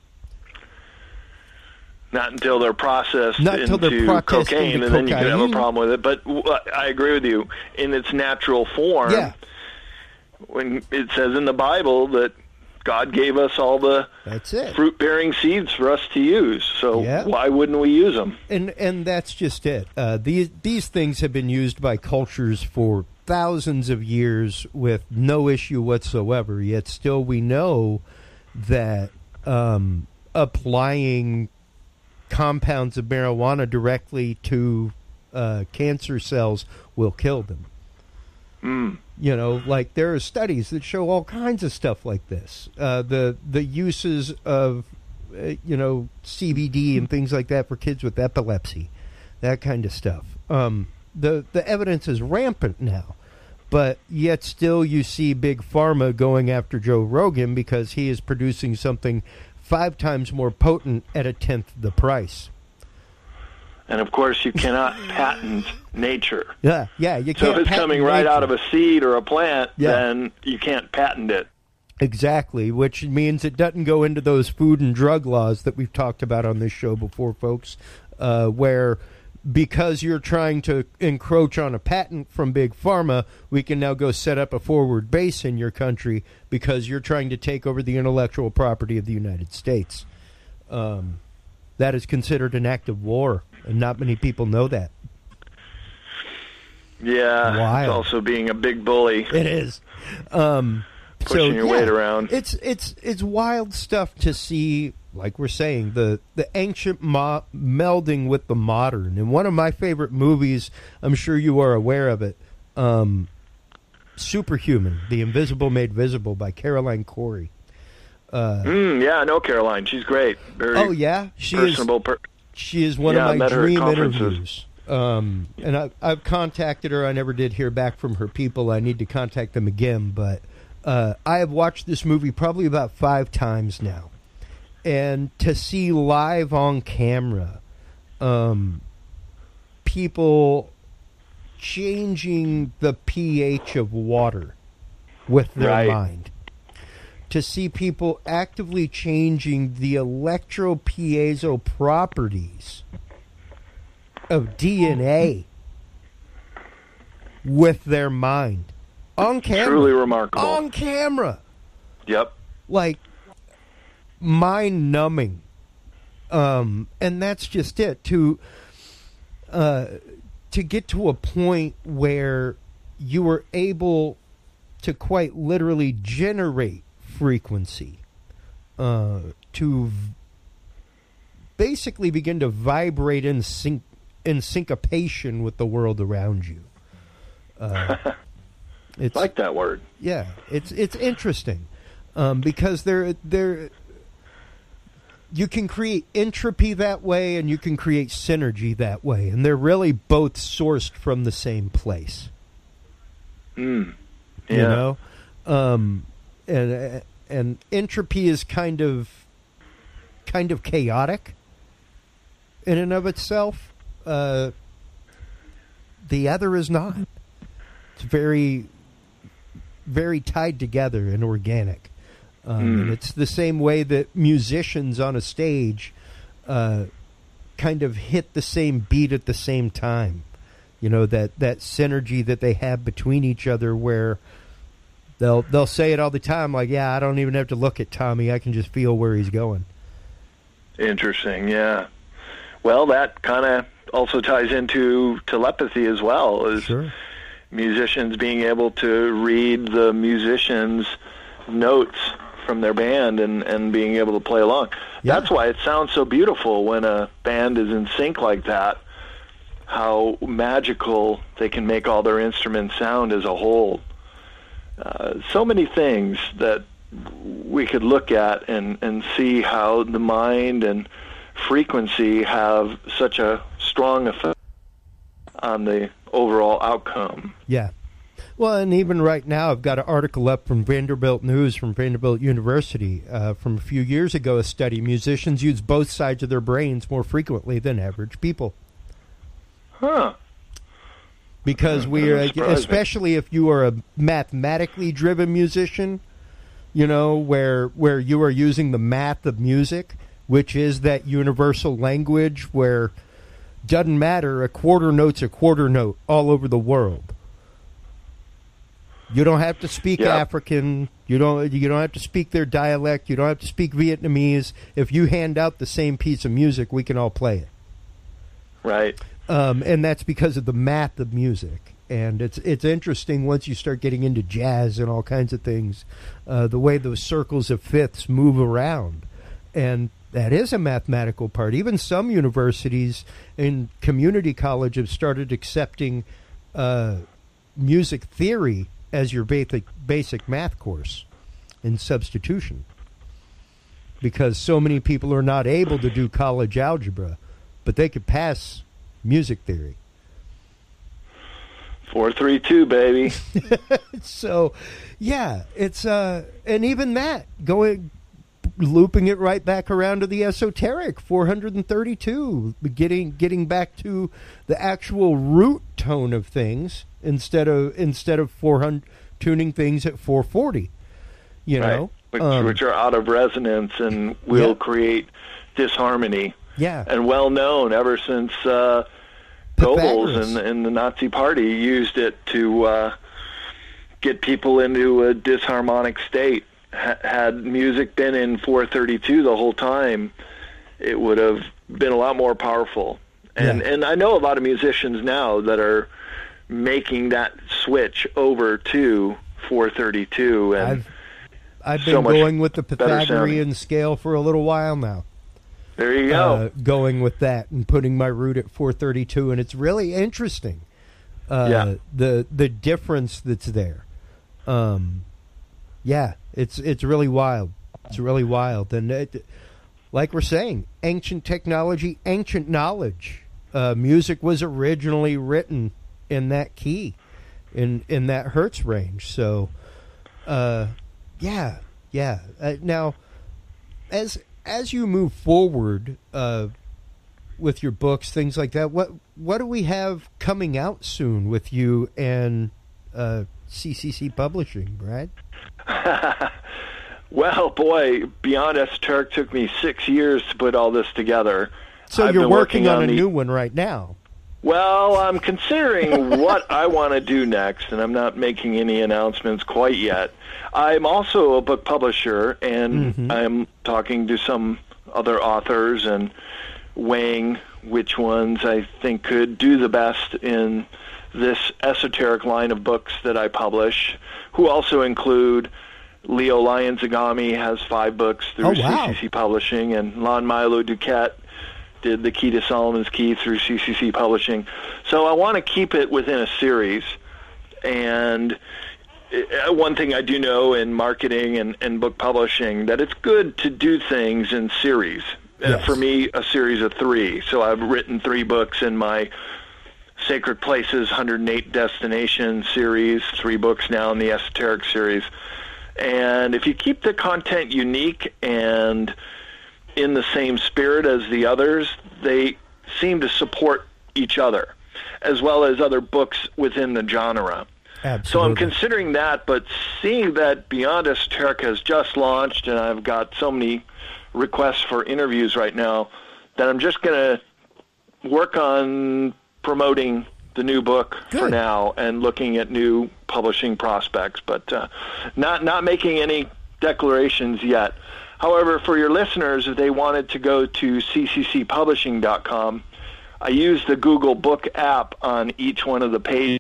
Not until they're processed into cocaine, and then you can have a problem with it. But I agree with you. In its natural form, when it says in the Bible that God gave us all the fruit-bearing seeds for us to use, so why wouldn't we use them? And that's just it. These things have been used by cultures for thousands of years with no issue whatsoever, yet still we know that applying compounds of marijuana directly to cancer cells will kill them. You know, like there are studies that show all kinds of stuff like this. The uses of, CBD and things like that for kids with epilepsy, that kind of stuff. The evidence is rampant now, but yet still you see Big Pharma going after Joe Rogan because he is producing something 5 times more potent at 1/10 the price. And of course, you cannot patent nature. You can't. So if it's coming right out of a seed or a plant, then you can't patent it. Exactly, which means it doesn't go into those food and drug laws that we've talked about on this show before, folks, where because you're trying to encroach on a patent from Big Pharma, we can now go set up a forward base in your country because you're trying to take over the intellectual property of the United States. That is considered an act of war, and not many people know that. Yeah, Wild. It's also being a big bully. It is. Pushing your weight around. It's wild stuff to see, like we're saying, the ancient melding with the modern. And one of my favorite movies, I'm sure you are aware of it, Superhuman, The Invisible Made Visible by Caroline Corey. I know Caroline. She's great. Very personable. She is one of my dream interviews. And I've contacted her. I never did hear back from her people. I need to contact them again. But I have watched this movie probably about 5 times now. And to see live on camera people changing the pH of water with their mind. To see people actively changing the electropiezo properties of DNA with their mind. On camera. Truly remarkable. On camera. Yep. Like, mind-numbing. And that's just it. To get to a point where you were able to quite literally generate frequency to basically begin to vibrate in syncopation with the world around you. It's like that word. Yeah, it's interesting because you can create entropy that way, and you can create synergy that way, and they're really both sourced from the same place. Yeah. You know, and entropy is kind of chaotic in and of itself. The other is not. It's very, very tied together and organic. And it's the same way that musicians on a stage kind of hit the same beat at the same time. You know, that synergy that they have between each other, where they'll say it all the time, like, yeah, I don't even have to look at Tommy. I can just feel where he's going. Interesting, yeah. Well, that kind of also ties into telepathy as well, as musicians being able to read the musicians' notes from their band and being able to play along. Yeah. That's why it sounds so beautiful when a band is in sync like that, how magical they can make all their instruments sound as a whole. So many things that we could look at and see how the mind and frequency have such a strong effect on the overall outcome. Yeah. Well, and even right now, I've got an article up from Vanderbilt News from Vanderbilt University from a few years ago. A study: musicians use both sides of their brains more frequently than average people. Huh. Because we are, especially if you are a mathematically driven musician, you know, where you are using the math of music, which is that universal language where doesn't matter, a quarter note's a quarter note all over the world. You don't have to speak African. You don't have to speak their dialect. You don't have to speak Vietnamese. If you hand out the same piece of music, we can all play it. Right. And that's because of the math of music. And it's interesting once you start getting into jazz and all kinds of things, the way those circles of fifths move around. And that is a mathematical part. Even some universities in community college have started accepting music theory as your basic math course in substitution. Because so many people are not able to do college algebra, but they could pass music theory. 432, baby. So, yeah, it's and even that looping it right back around to the esoteric 432, getting back to the actual root tone of things instead of 400 tuning things at 440. You know, which are out of resonance and will create disharmony. Yeah, and well known ever since Goebbels and the Nazi Party used it to get people into a disharmonic state. Had music been in 432 the whole time, it would have been a lot more powerful. And I know a lot of musicians now that are making that switch over to 432. And I've been going with the Pythagorean scale for a little while now. There you go. Going with that and putting my root at 432, and it's really interesting. The difference that's there. It's really wild. It's really wild, and like we're saying, ancient technology, ancient knowledge. Music was originally written in that key, in that hertz range. So, now, as you move forward with your books, things like that, what do we have coming out soon with you and CCC Publishing, Brad? Well, boy, Beyond Esoteric took me 6 years to put all this together. So you're working on a new one right now. Well, I'm considering what I want to do next, and I'm not making any announcements quite yet. I'm also a book publisher, and I'm talking to some other authors and weighing which ones I think could do the best in this esoteric line of books that I publish, who also include Leo Lyons-Zagami has 5 books through CCC Publishing, and Lon Milo Duquette did The Key to Solomon's Key through CCC Publishing. So I want to keep it within a series. And one thing I do know in marketing and book publishing, that it's good to do things in series. Yes. For me, a series of 3. So I've written 3 books in my Sacred Places 108 Destinations series, 3 books now in the Esoteric series. And if you keep the content unique and in the same spirit as the others, they seem to support each other, as well as other books within the genre. Absolutely. So I'm considering that, but seeing that Beyond Esoteric has just launched, and I've got so many requests for interviews right now, that I'm just going to work on promoting the new book for now and looking at new publishing prospects, but not making any declarations yet. However, for your listeners, if they wanted to go to cccpublishing.com, I use the Google Book app on each one of the page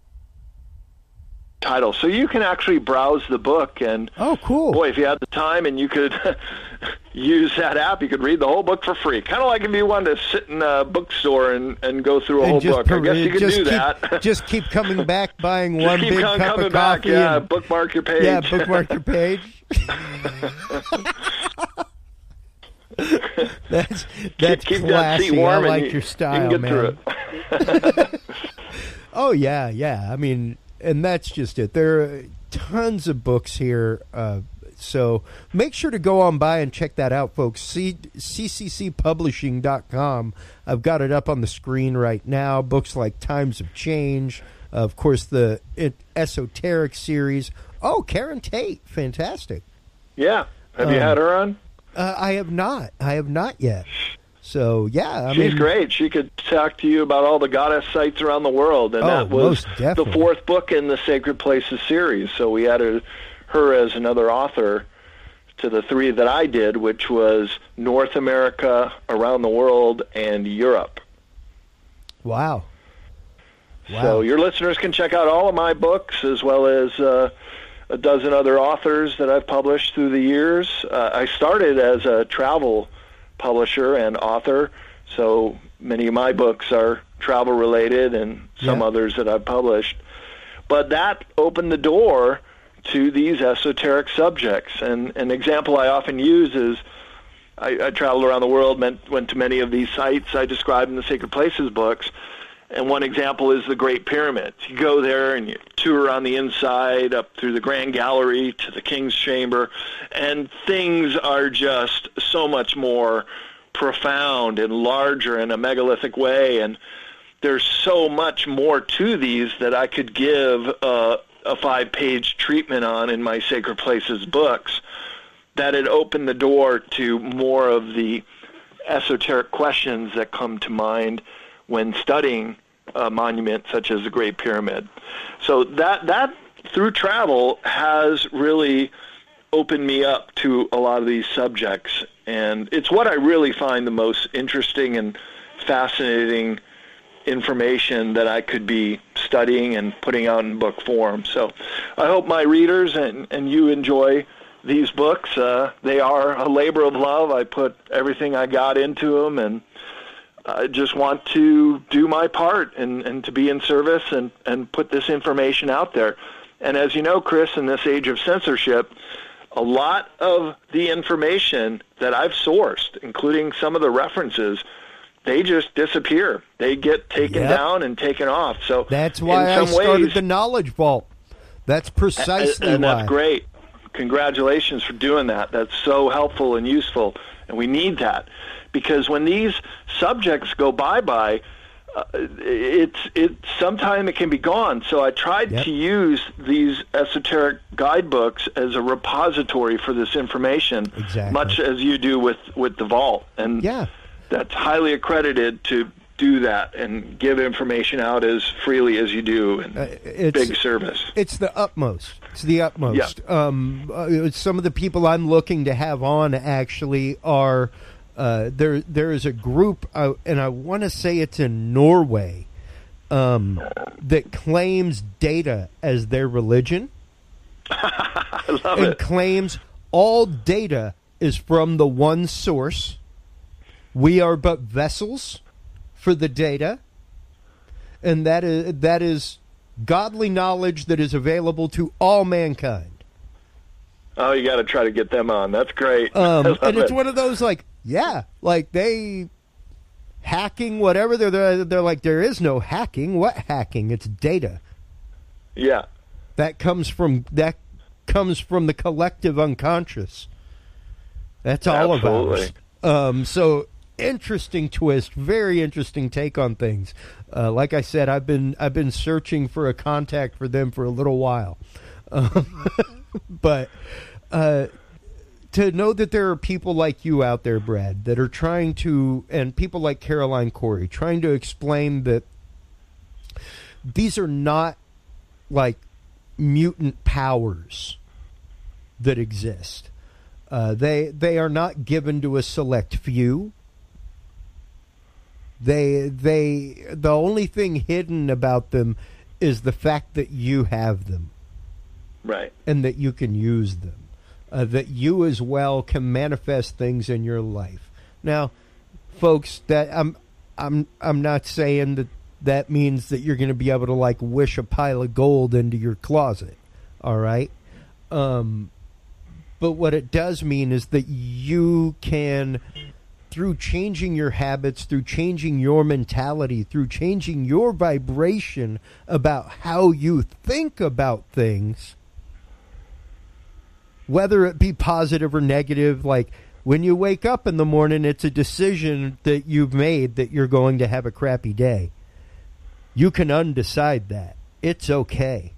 titles. So you can actually browse the book, and cool. Boy, if you had the time and you could use that app, you could read the whole book for free. Kind of like if you wanted to sit in a bookstore and go through a whole book. I guess you could do that. Just keep coming back, buying one big cup of coffee. Yeah, bookmark your page. Yeah, bookmark your page. That's keep classy. that seat warm. I like your style, you can get man. Through it. Oh yeah. I mean, and that's just it. There are tons of books here. So make sure to go on by and check that out, folks. cccpublishing.com. I've got it up on the screen right now. Books like Times of Change, of course, the Esoteric series. Oh, Karen Tate. Fantastic. Yeah. Have you had her on? I have not. I have not yet. So, yeah. She's great. She could talk to you about all the goddess sites around the world. And that was the fourth book in the Sacred Places series. So we added her as another author to the three that I did, which was North America, around the world, and Europe. Wow. So your listeners can check out all of my books, as well as a dozen other authors that I've published through the years. I started as a travel publisher and author, so many of my books are travel-related and some others that I've published. But that opened the door to these esoteric subjects. And an example I often use is I traveled around the world, went to many of these sites I described in the Sacred Places books, and one example is the Great Pyramid. You go there and you tour on the inside, up through the Grand Gallery to the King's Chamber, and things are just so much more profound and larger in a megalithic way, and there's so much more to these that I could give a 5-page treatment on in my Sacred Places books, that it opened the door to more of the esoteric questions that come to mind when studying a monument such as the Great Pyramid. So that through travel has really opened me up to a lot of these subjects, and it's what I really find the most interesting and fascinating information that I could be studying and putting out in book form. So I hope my readers and you enjoy these books. They are a labor of love. I put everything I got into them, and I just want to do my part and to be in service and put this information out there. And as you know, Chris, in this age of censorship, a lot of the information that I've sourced, including some of the references, they just disappear. They get taken down and taken off. So that's why I started the Knowledge Vault. That's precisely and why. That's great. Congratulations for doing that. That's so helpful and useful, and we need that. Because when these subjects go bye-bye, sometime it can be gone. So I tried to use these esoteric guidebooks as a repository for this information, much as you do with the Vault. And that's highly accredited to do that and give information out as freely as you do. And big service. It's the utmost. It's the utmost. Yeah. Some of the people I'm looking to have on actually are there is a group, and I want to say it's in Norway, that claims data as their religion. I love it. Claims all data is from the one source. We are but vessels for the data, and that is godly knowledge that is available to all mankind. Oh, you got to try to get them on. That's great. And it's one of those like they hacking whatever. They're like, there is no hacking. What hacking? It's data. Yeah, that comes from the collective unconscious. That's all of ours. So interesting twist, very interesting take on things. Like I said, I've been searching for a contact for them for a little while, but to know that there are people like you out there, Brad, that are trying to, and people like Caroline Corey, trying to explain that these are not like mutant powers that exist. They are not given to a select few. The only thing hidden about them is the fact that you have them, right, and that you can use them. That you as well can manifest things in your life. Now, folks, that I'm not saying that means that you're going to be able to like wish a pile of gold into your closet. All right, but what it does mean is that you can through changing your habits, through changing your mentality, through changing your vibration about how you think about things, whether it be positive or negative, like when you wake up in the morning, it's a decision that you've made that you're going to have a crappy day. You can undecide that. It's okay.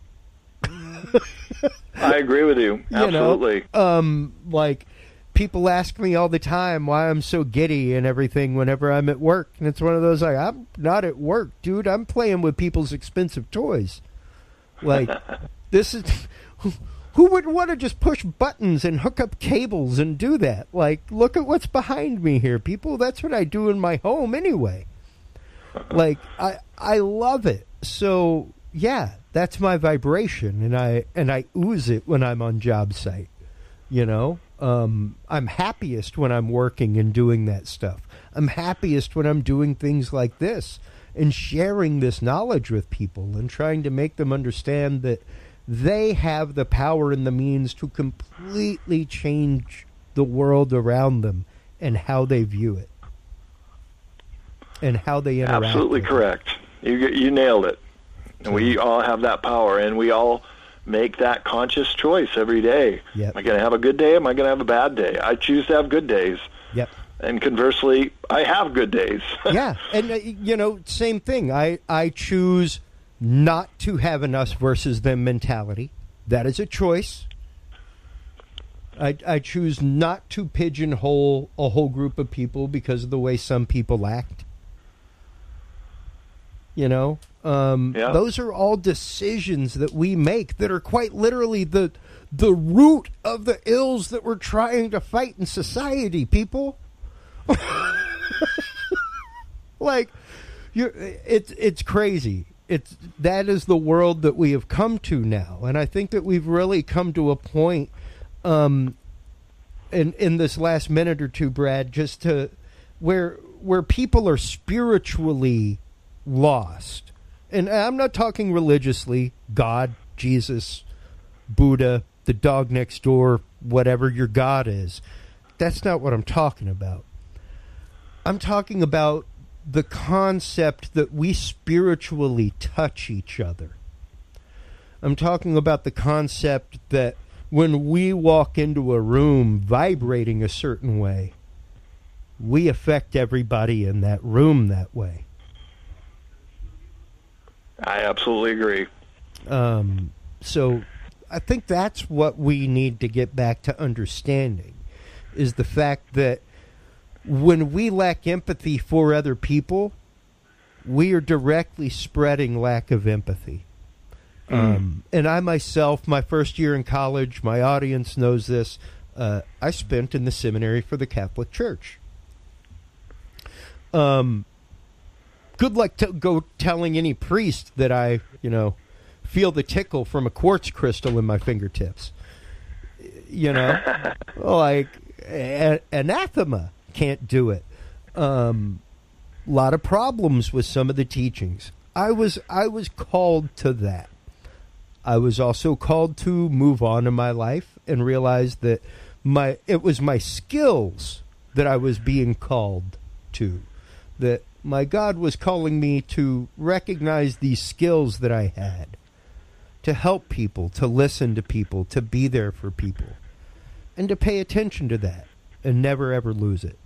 I agree with you. Absolutely. Like, people ask me all the time why I'm so giddy and everything whenever I'm at work. And it's one of those, like, I'm not at work, dude. I'm playing with people's expensive toys. Like, this is... Who would want to just push buttons and hook up cables and do that? Like, look at what's behind me here, people. That's what I do in my home anyway. Like, I love it. So, yeah, that's my vibration, and I ooze it when I'm on job site, you know? I'm happiest when I'm working and doing that stuff. I'm happiest when I'm doing things like this and sharing this knowledge with people and trying to make them understand that they have the power and the means to completely change the world around them and how they view it and how they interact. Absolutely correct. You nailed it. And we all have that power, and we all make that conscious choice every day. Yep. Am I going to have a good day? Am I going to have a bad day? I choose to have good days. Yep. And conversely, I have good days. Yeah. And, you know, same thing. I choose not to have an us versus them mentality. That is a choice. I choose not to pigeonhole a whole group of people because of the way some people act. You know? Those are all decisions that we make that are quite literally the root of the ills that we're trying to fight in society, people. Like, it's crazy. That is the world that we have come to now, and I think that we've really come to a point in this last minute or two, Brad, just to where people are spiritually lost. And I'm not talking religiously, God, Jesus, Buddha, the dog next door, whatever your God is. That's not what I'm talking about. I'm talking about the concept that we spiritually touch each other. I'm talking about the concept that when we walk into a room vibrating a certain way, we affect everybody in that room that way. I absolutely agree. So I think that's what we need to get back to understanding, is the fact that when we lack empathy for other people, we are directly spreading lack of empathy. And I myself, my first year in college, my audience knows this, I spent in the seminary for the Catholic Church. Good luck to go telling any priest that I, feel the tickle from a quartz crystal in my fingertips. Like anathema. Can't do it. Lot of problems with some of the teachings. I was called to that. I was also called to move on in my life and realize that it was my skills that I was being called to. That my God was calling me to recognize these skills that I had, to help people, to listen to people, to be there for people, and to pay attention to that and never ever lose it.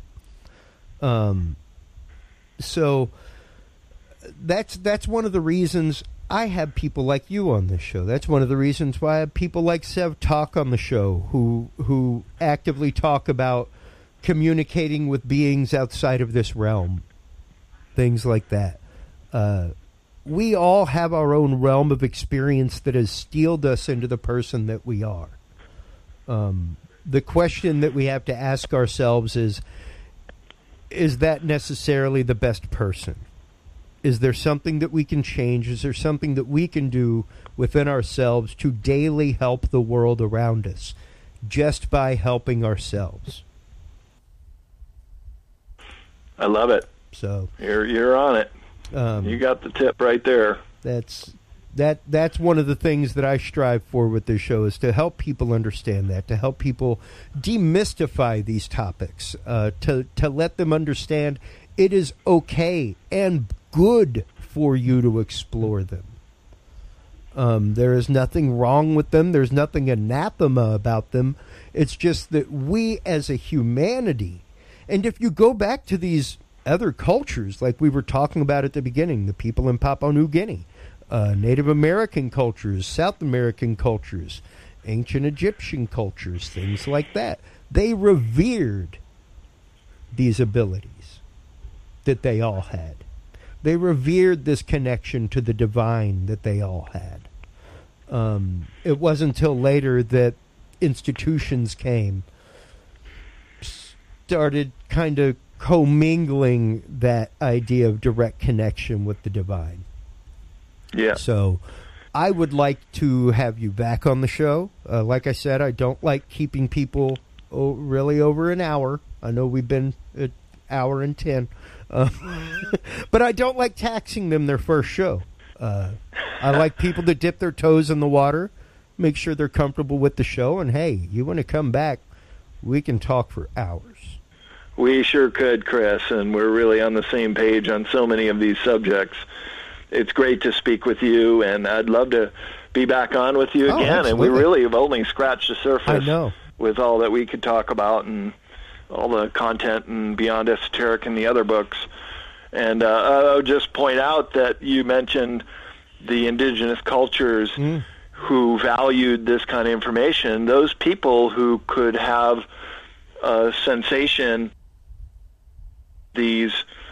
So that's one of the reasons I have people like you on this show. That's one of the reasons why I have people like Sev Talk on the show who actively talk about communicating with beings outside of this realm. Things like that. We all have our own realm of experience that has steeled us into the person that we are. The question that we have to ask ourselves is that necessarily the best person? Is there something that we can change? Is there something that we can do within ourselves to daily help the world around us just by helping ourselves? I love it. So you're on it. You got the tip right there. That's That's one of the things that I strive for with this show, is to help people understand that, to help people demystify these topics, to let them understand it is okay and good for you to explore them. There is nothing wrong with them. There's nothing anathema about them. It's just that we as a humanity, and if you go back to these other cultures, like we were talking about at the beginning, the people in Papua New Guinea, Native American cultures, South American cultures, ancient Egyptian cultures, things like that, they revered these abilities that they all had. They revered this connection to the divine that they all had. It wasn't until later that institutions came, started kind of commingling that idea of direct connection with the divine. Yeah. So I would like to have you back on the show. Like I said, I don't like keeping people really over an hour. I know we've been an hour and 10. But I don't like taxing them their first show. I like people to dip their toes in the water, make sure they're comfortable with the show, and hey, you want to come back, we can talk for hours. We sure could, Chris, and we're really on the same page on so many of these subjects. It's great to speak with you, and I'd love to be back on with you again. Absolutely. And we really have only scratched the surface. I know. With all that we could talk about and all the content and Beyond Esoteric and the other books. And I'll just point out that you mentioned the indigenous cultures who valued this kind of information. Those people who could have a sensation, these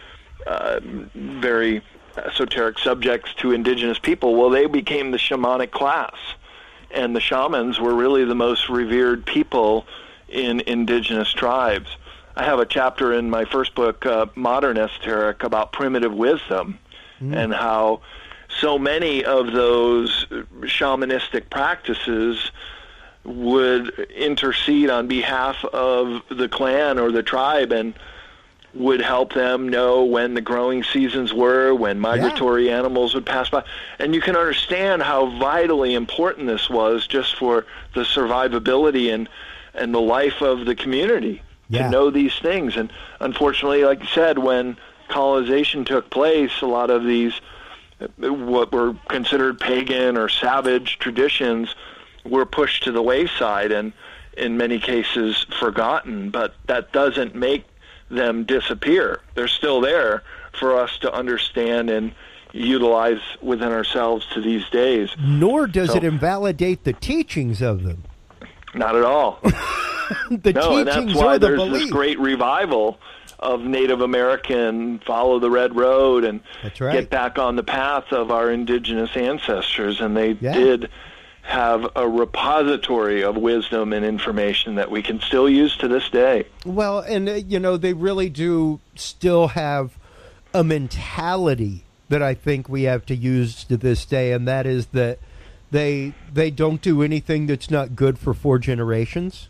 very esoteric subjects to indigenous people, well, they became the shamanic class. And the shamans were really the most revered people in indigenous tribes. I have a chapter in my first book, Modern Esoteric, about primitive wisdom and how so many of those shamanistic practices would intercede on behalf of the clan or the tribe and would help them know when the growing seasons were, when migratory animals would pass by. And you can understand how vitally important this was just for the survivability and the life of the community to know these things. And unfortunately, like you said, when colonization took place, a lot of these what were considered pagan or savage traditions were pushed to the wayside and in many cases forgotten. But that doesn't make them disappear. They're still there for us to understand and utilize within ourselves to these days. Nor does it invalidate the teachings of them. Not at all. The and teachings that's why are the there's belief. this great revival of Native American, follow the red road, and get back on the path of our indigenous ancestors. And they did have a repository of wisdom and information that we can still use to this day. Well, and, they really do still have a mentality that I think we have to use to this day, and that is that they don't do anything that's not good for 4 generations.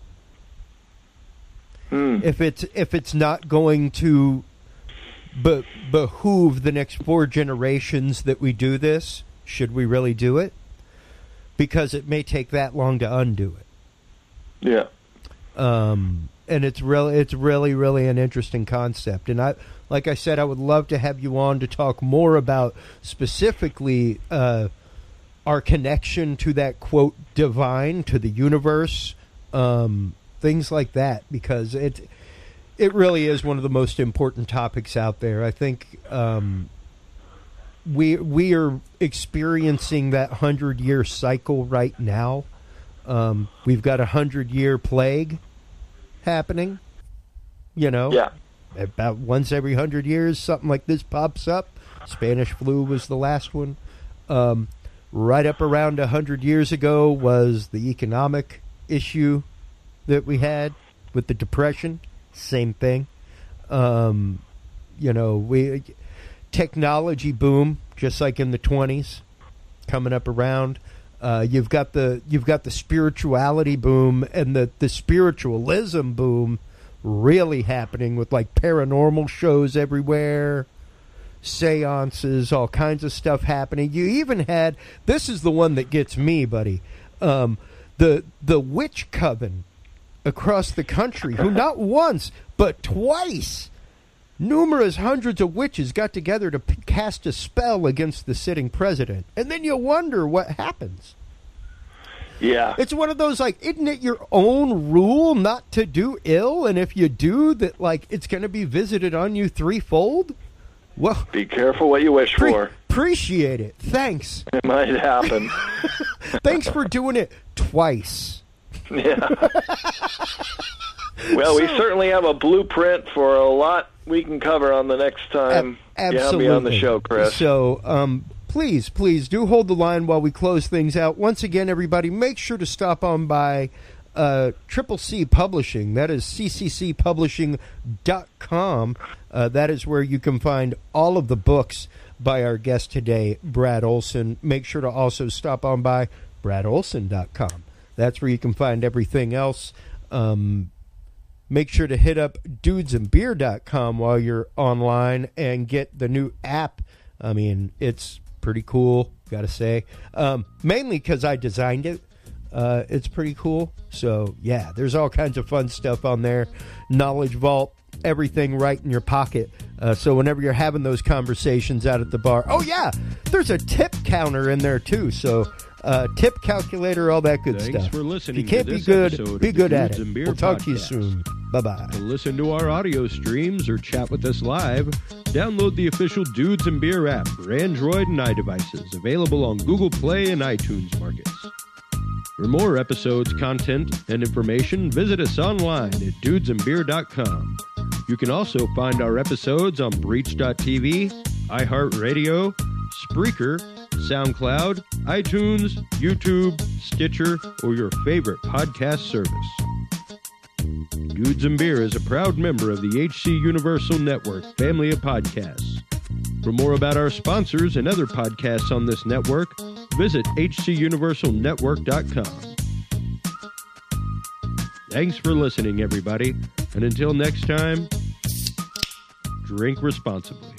If it's not going to behoove the next 4 generations that we do this, should we really do it? Because it may take that long to undo it. Yeah. And it's really an interesting concept. And like I said, I would love to have you on to talk more about specifically our connection to that, quote, divine, to the universe, things like that, because it really is one of the most important topics out there. I think we are experiencing that 100-year cycle right now. We've got a 100-year plague happening. About once every 100 years, something like this pops up. Spanish flu was the last one. Right up around 100 years ago was the economic issue that we had with the Depression. Same thing. Technology boom, just like in the 20s, coming up around. You've got the spirituality boom and the spiritualism boom really happening with like paranormal shows everywhere, seances, all kinds of stuff happening. You even had, this is the one that gets me, buddy, the witch coven across the country, who not once but twice, numerous hundreds of witches got together to cast a spell against the sitting president. And then you wonder what happens. Yeah. It's one of those, like, isn't it your own rule not to do ill? And if you do, that, like, it's going to be visited on you threefold? Well, be careful what you wish for. Appreciate it. Thanks. It might happen. Thanks for doing it twice. Yeah. Well, we certainly have a blueprint for a lot we can cover on the next time you have me on the show, Chris. So, please do hold the line while we close things out. Once again, everybody, make sure to stop on by Triple C Publishing. That is cccpublishing.com. That is where you can find all of the books by our guest today, Brad Olson. Make sure to also stop on by bradolson.com. That's where you can find everything else. Make sure to hit up dudesandbeer.com while you're online and get the new app. I mean, it's pretty cool, gotta say. Mainly because I designed it. It's pretty cool. So, yeah, there's all kinds of fun stuff on there. Knowledge Vault, everything right in your pocket. So whenever you're having those conversations out at the bar. Oh, yeah, there's a tip counter in there, too. So tip calculator, all that good stuff. For listening. If you can't to be this good, be good at Dudes it. and Beer We'll talk to you podcast. soon. Bye-bye. To listen to our audio streams or chat with us live, download the official Dudes and Beer app for Android and iDevices, available on Google Play and iTunes markets. For more episodes, content, and information, visit us online at dudesandbeer.com. You can also find our episodes on Breach.tv, iHeartRadio, Spreaker, SoundCloud, iTunes, YouTube, Stitcher, or your favorite podcast service. Dudes and Beer is a proud member of the HC Universal Network family of podcasts. For more about our sponsors and other podcasts on this network, visit hcuniversalnetwork.com. Thanks for listening, everybody, and until next time, drink responsibly.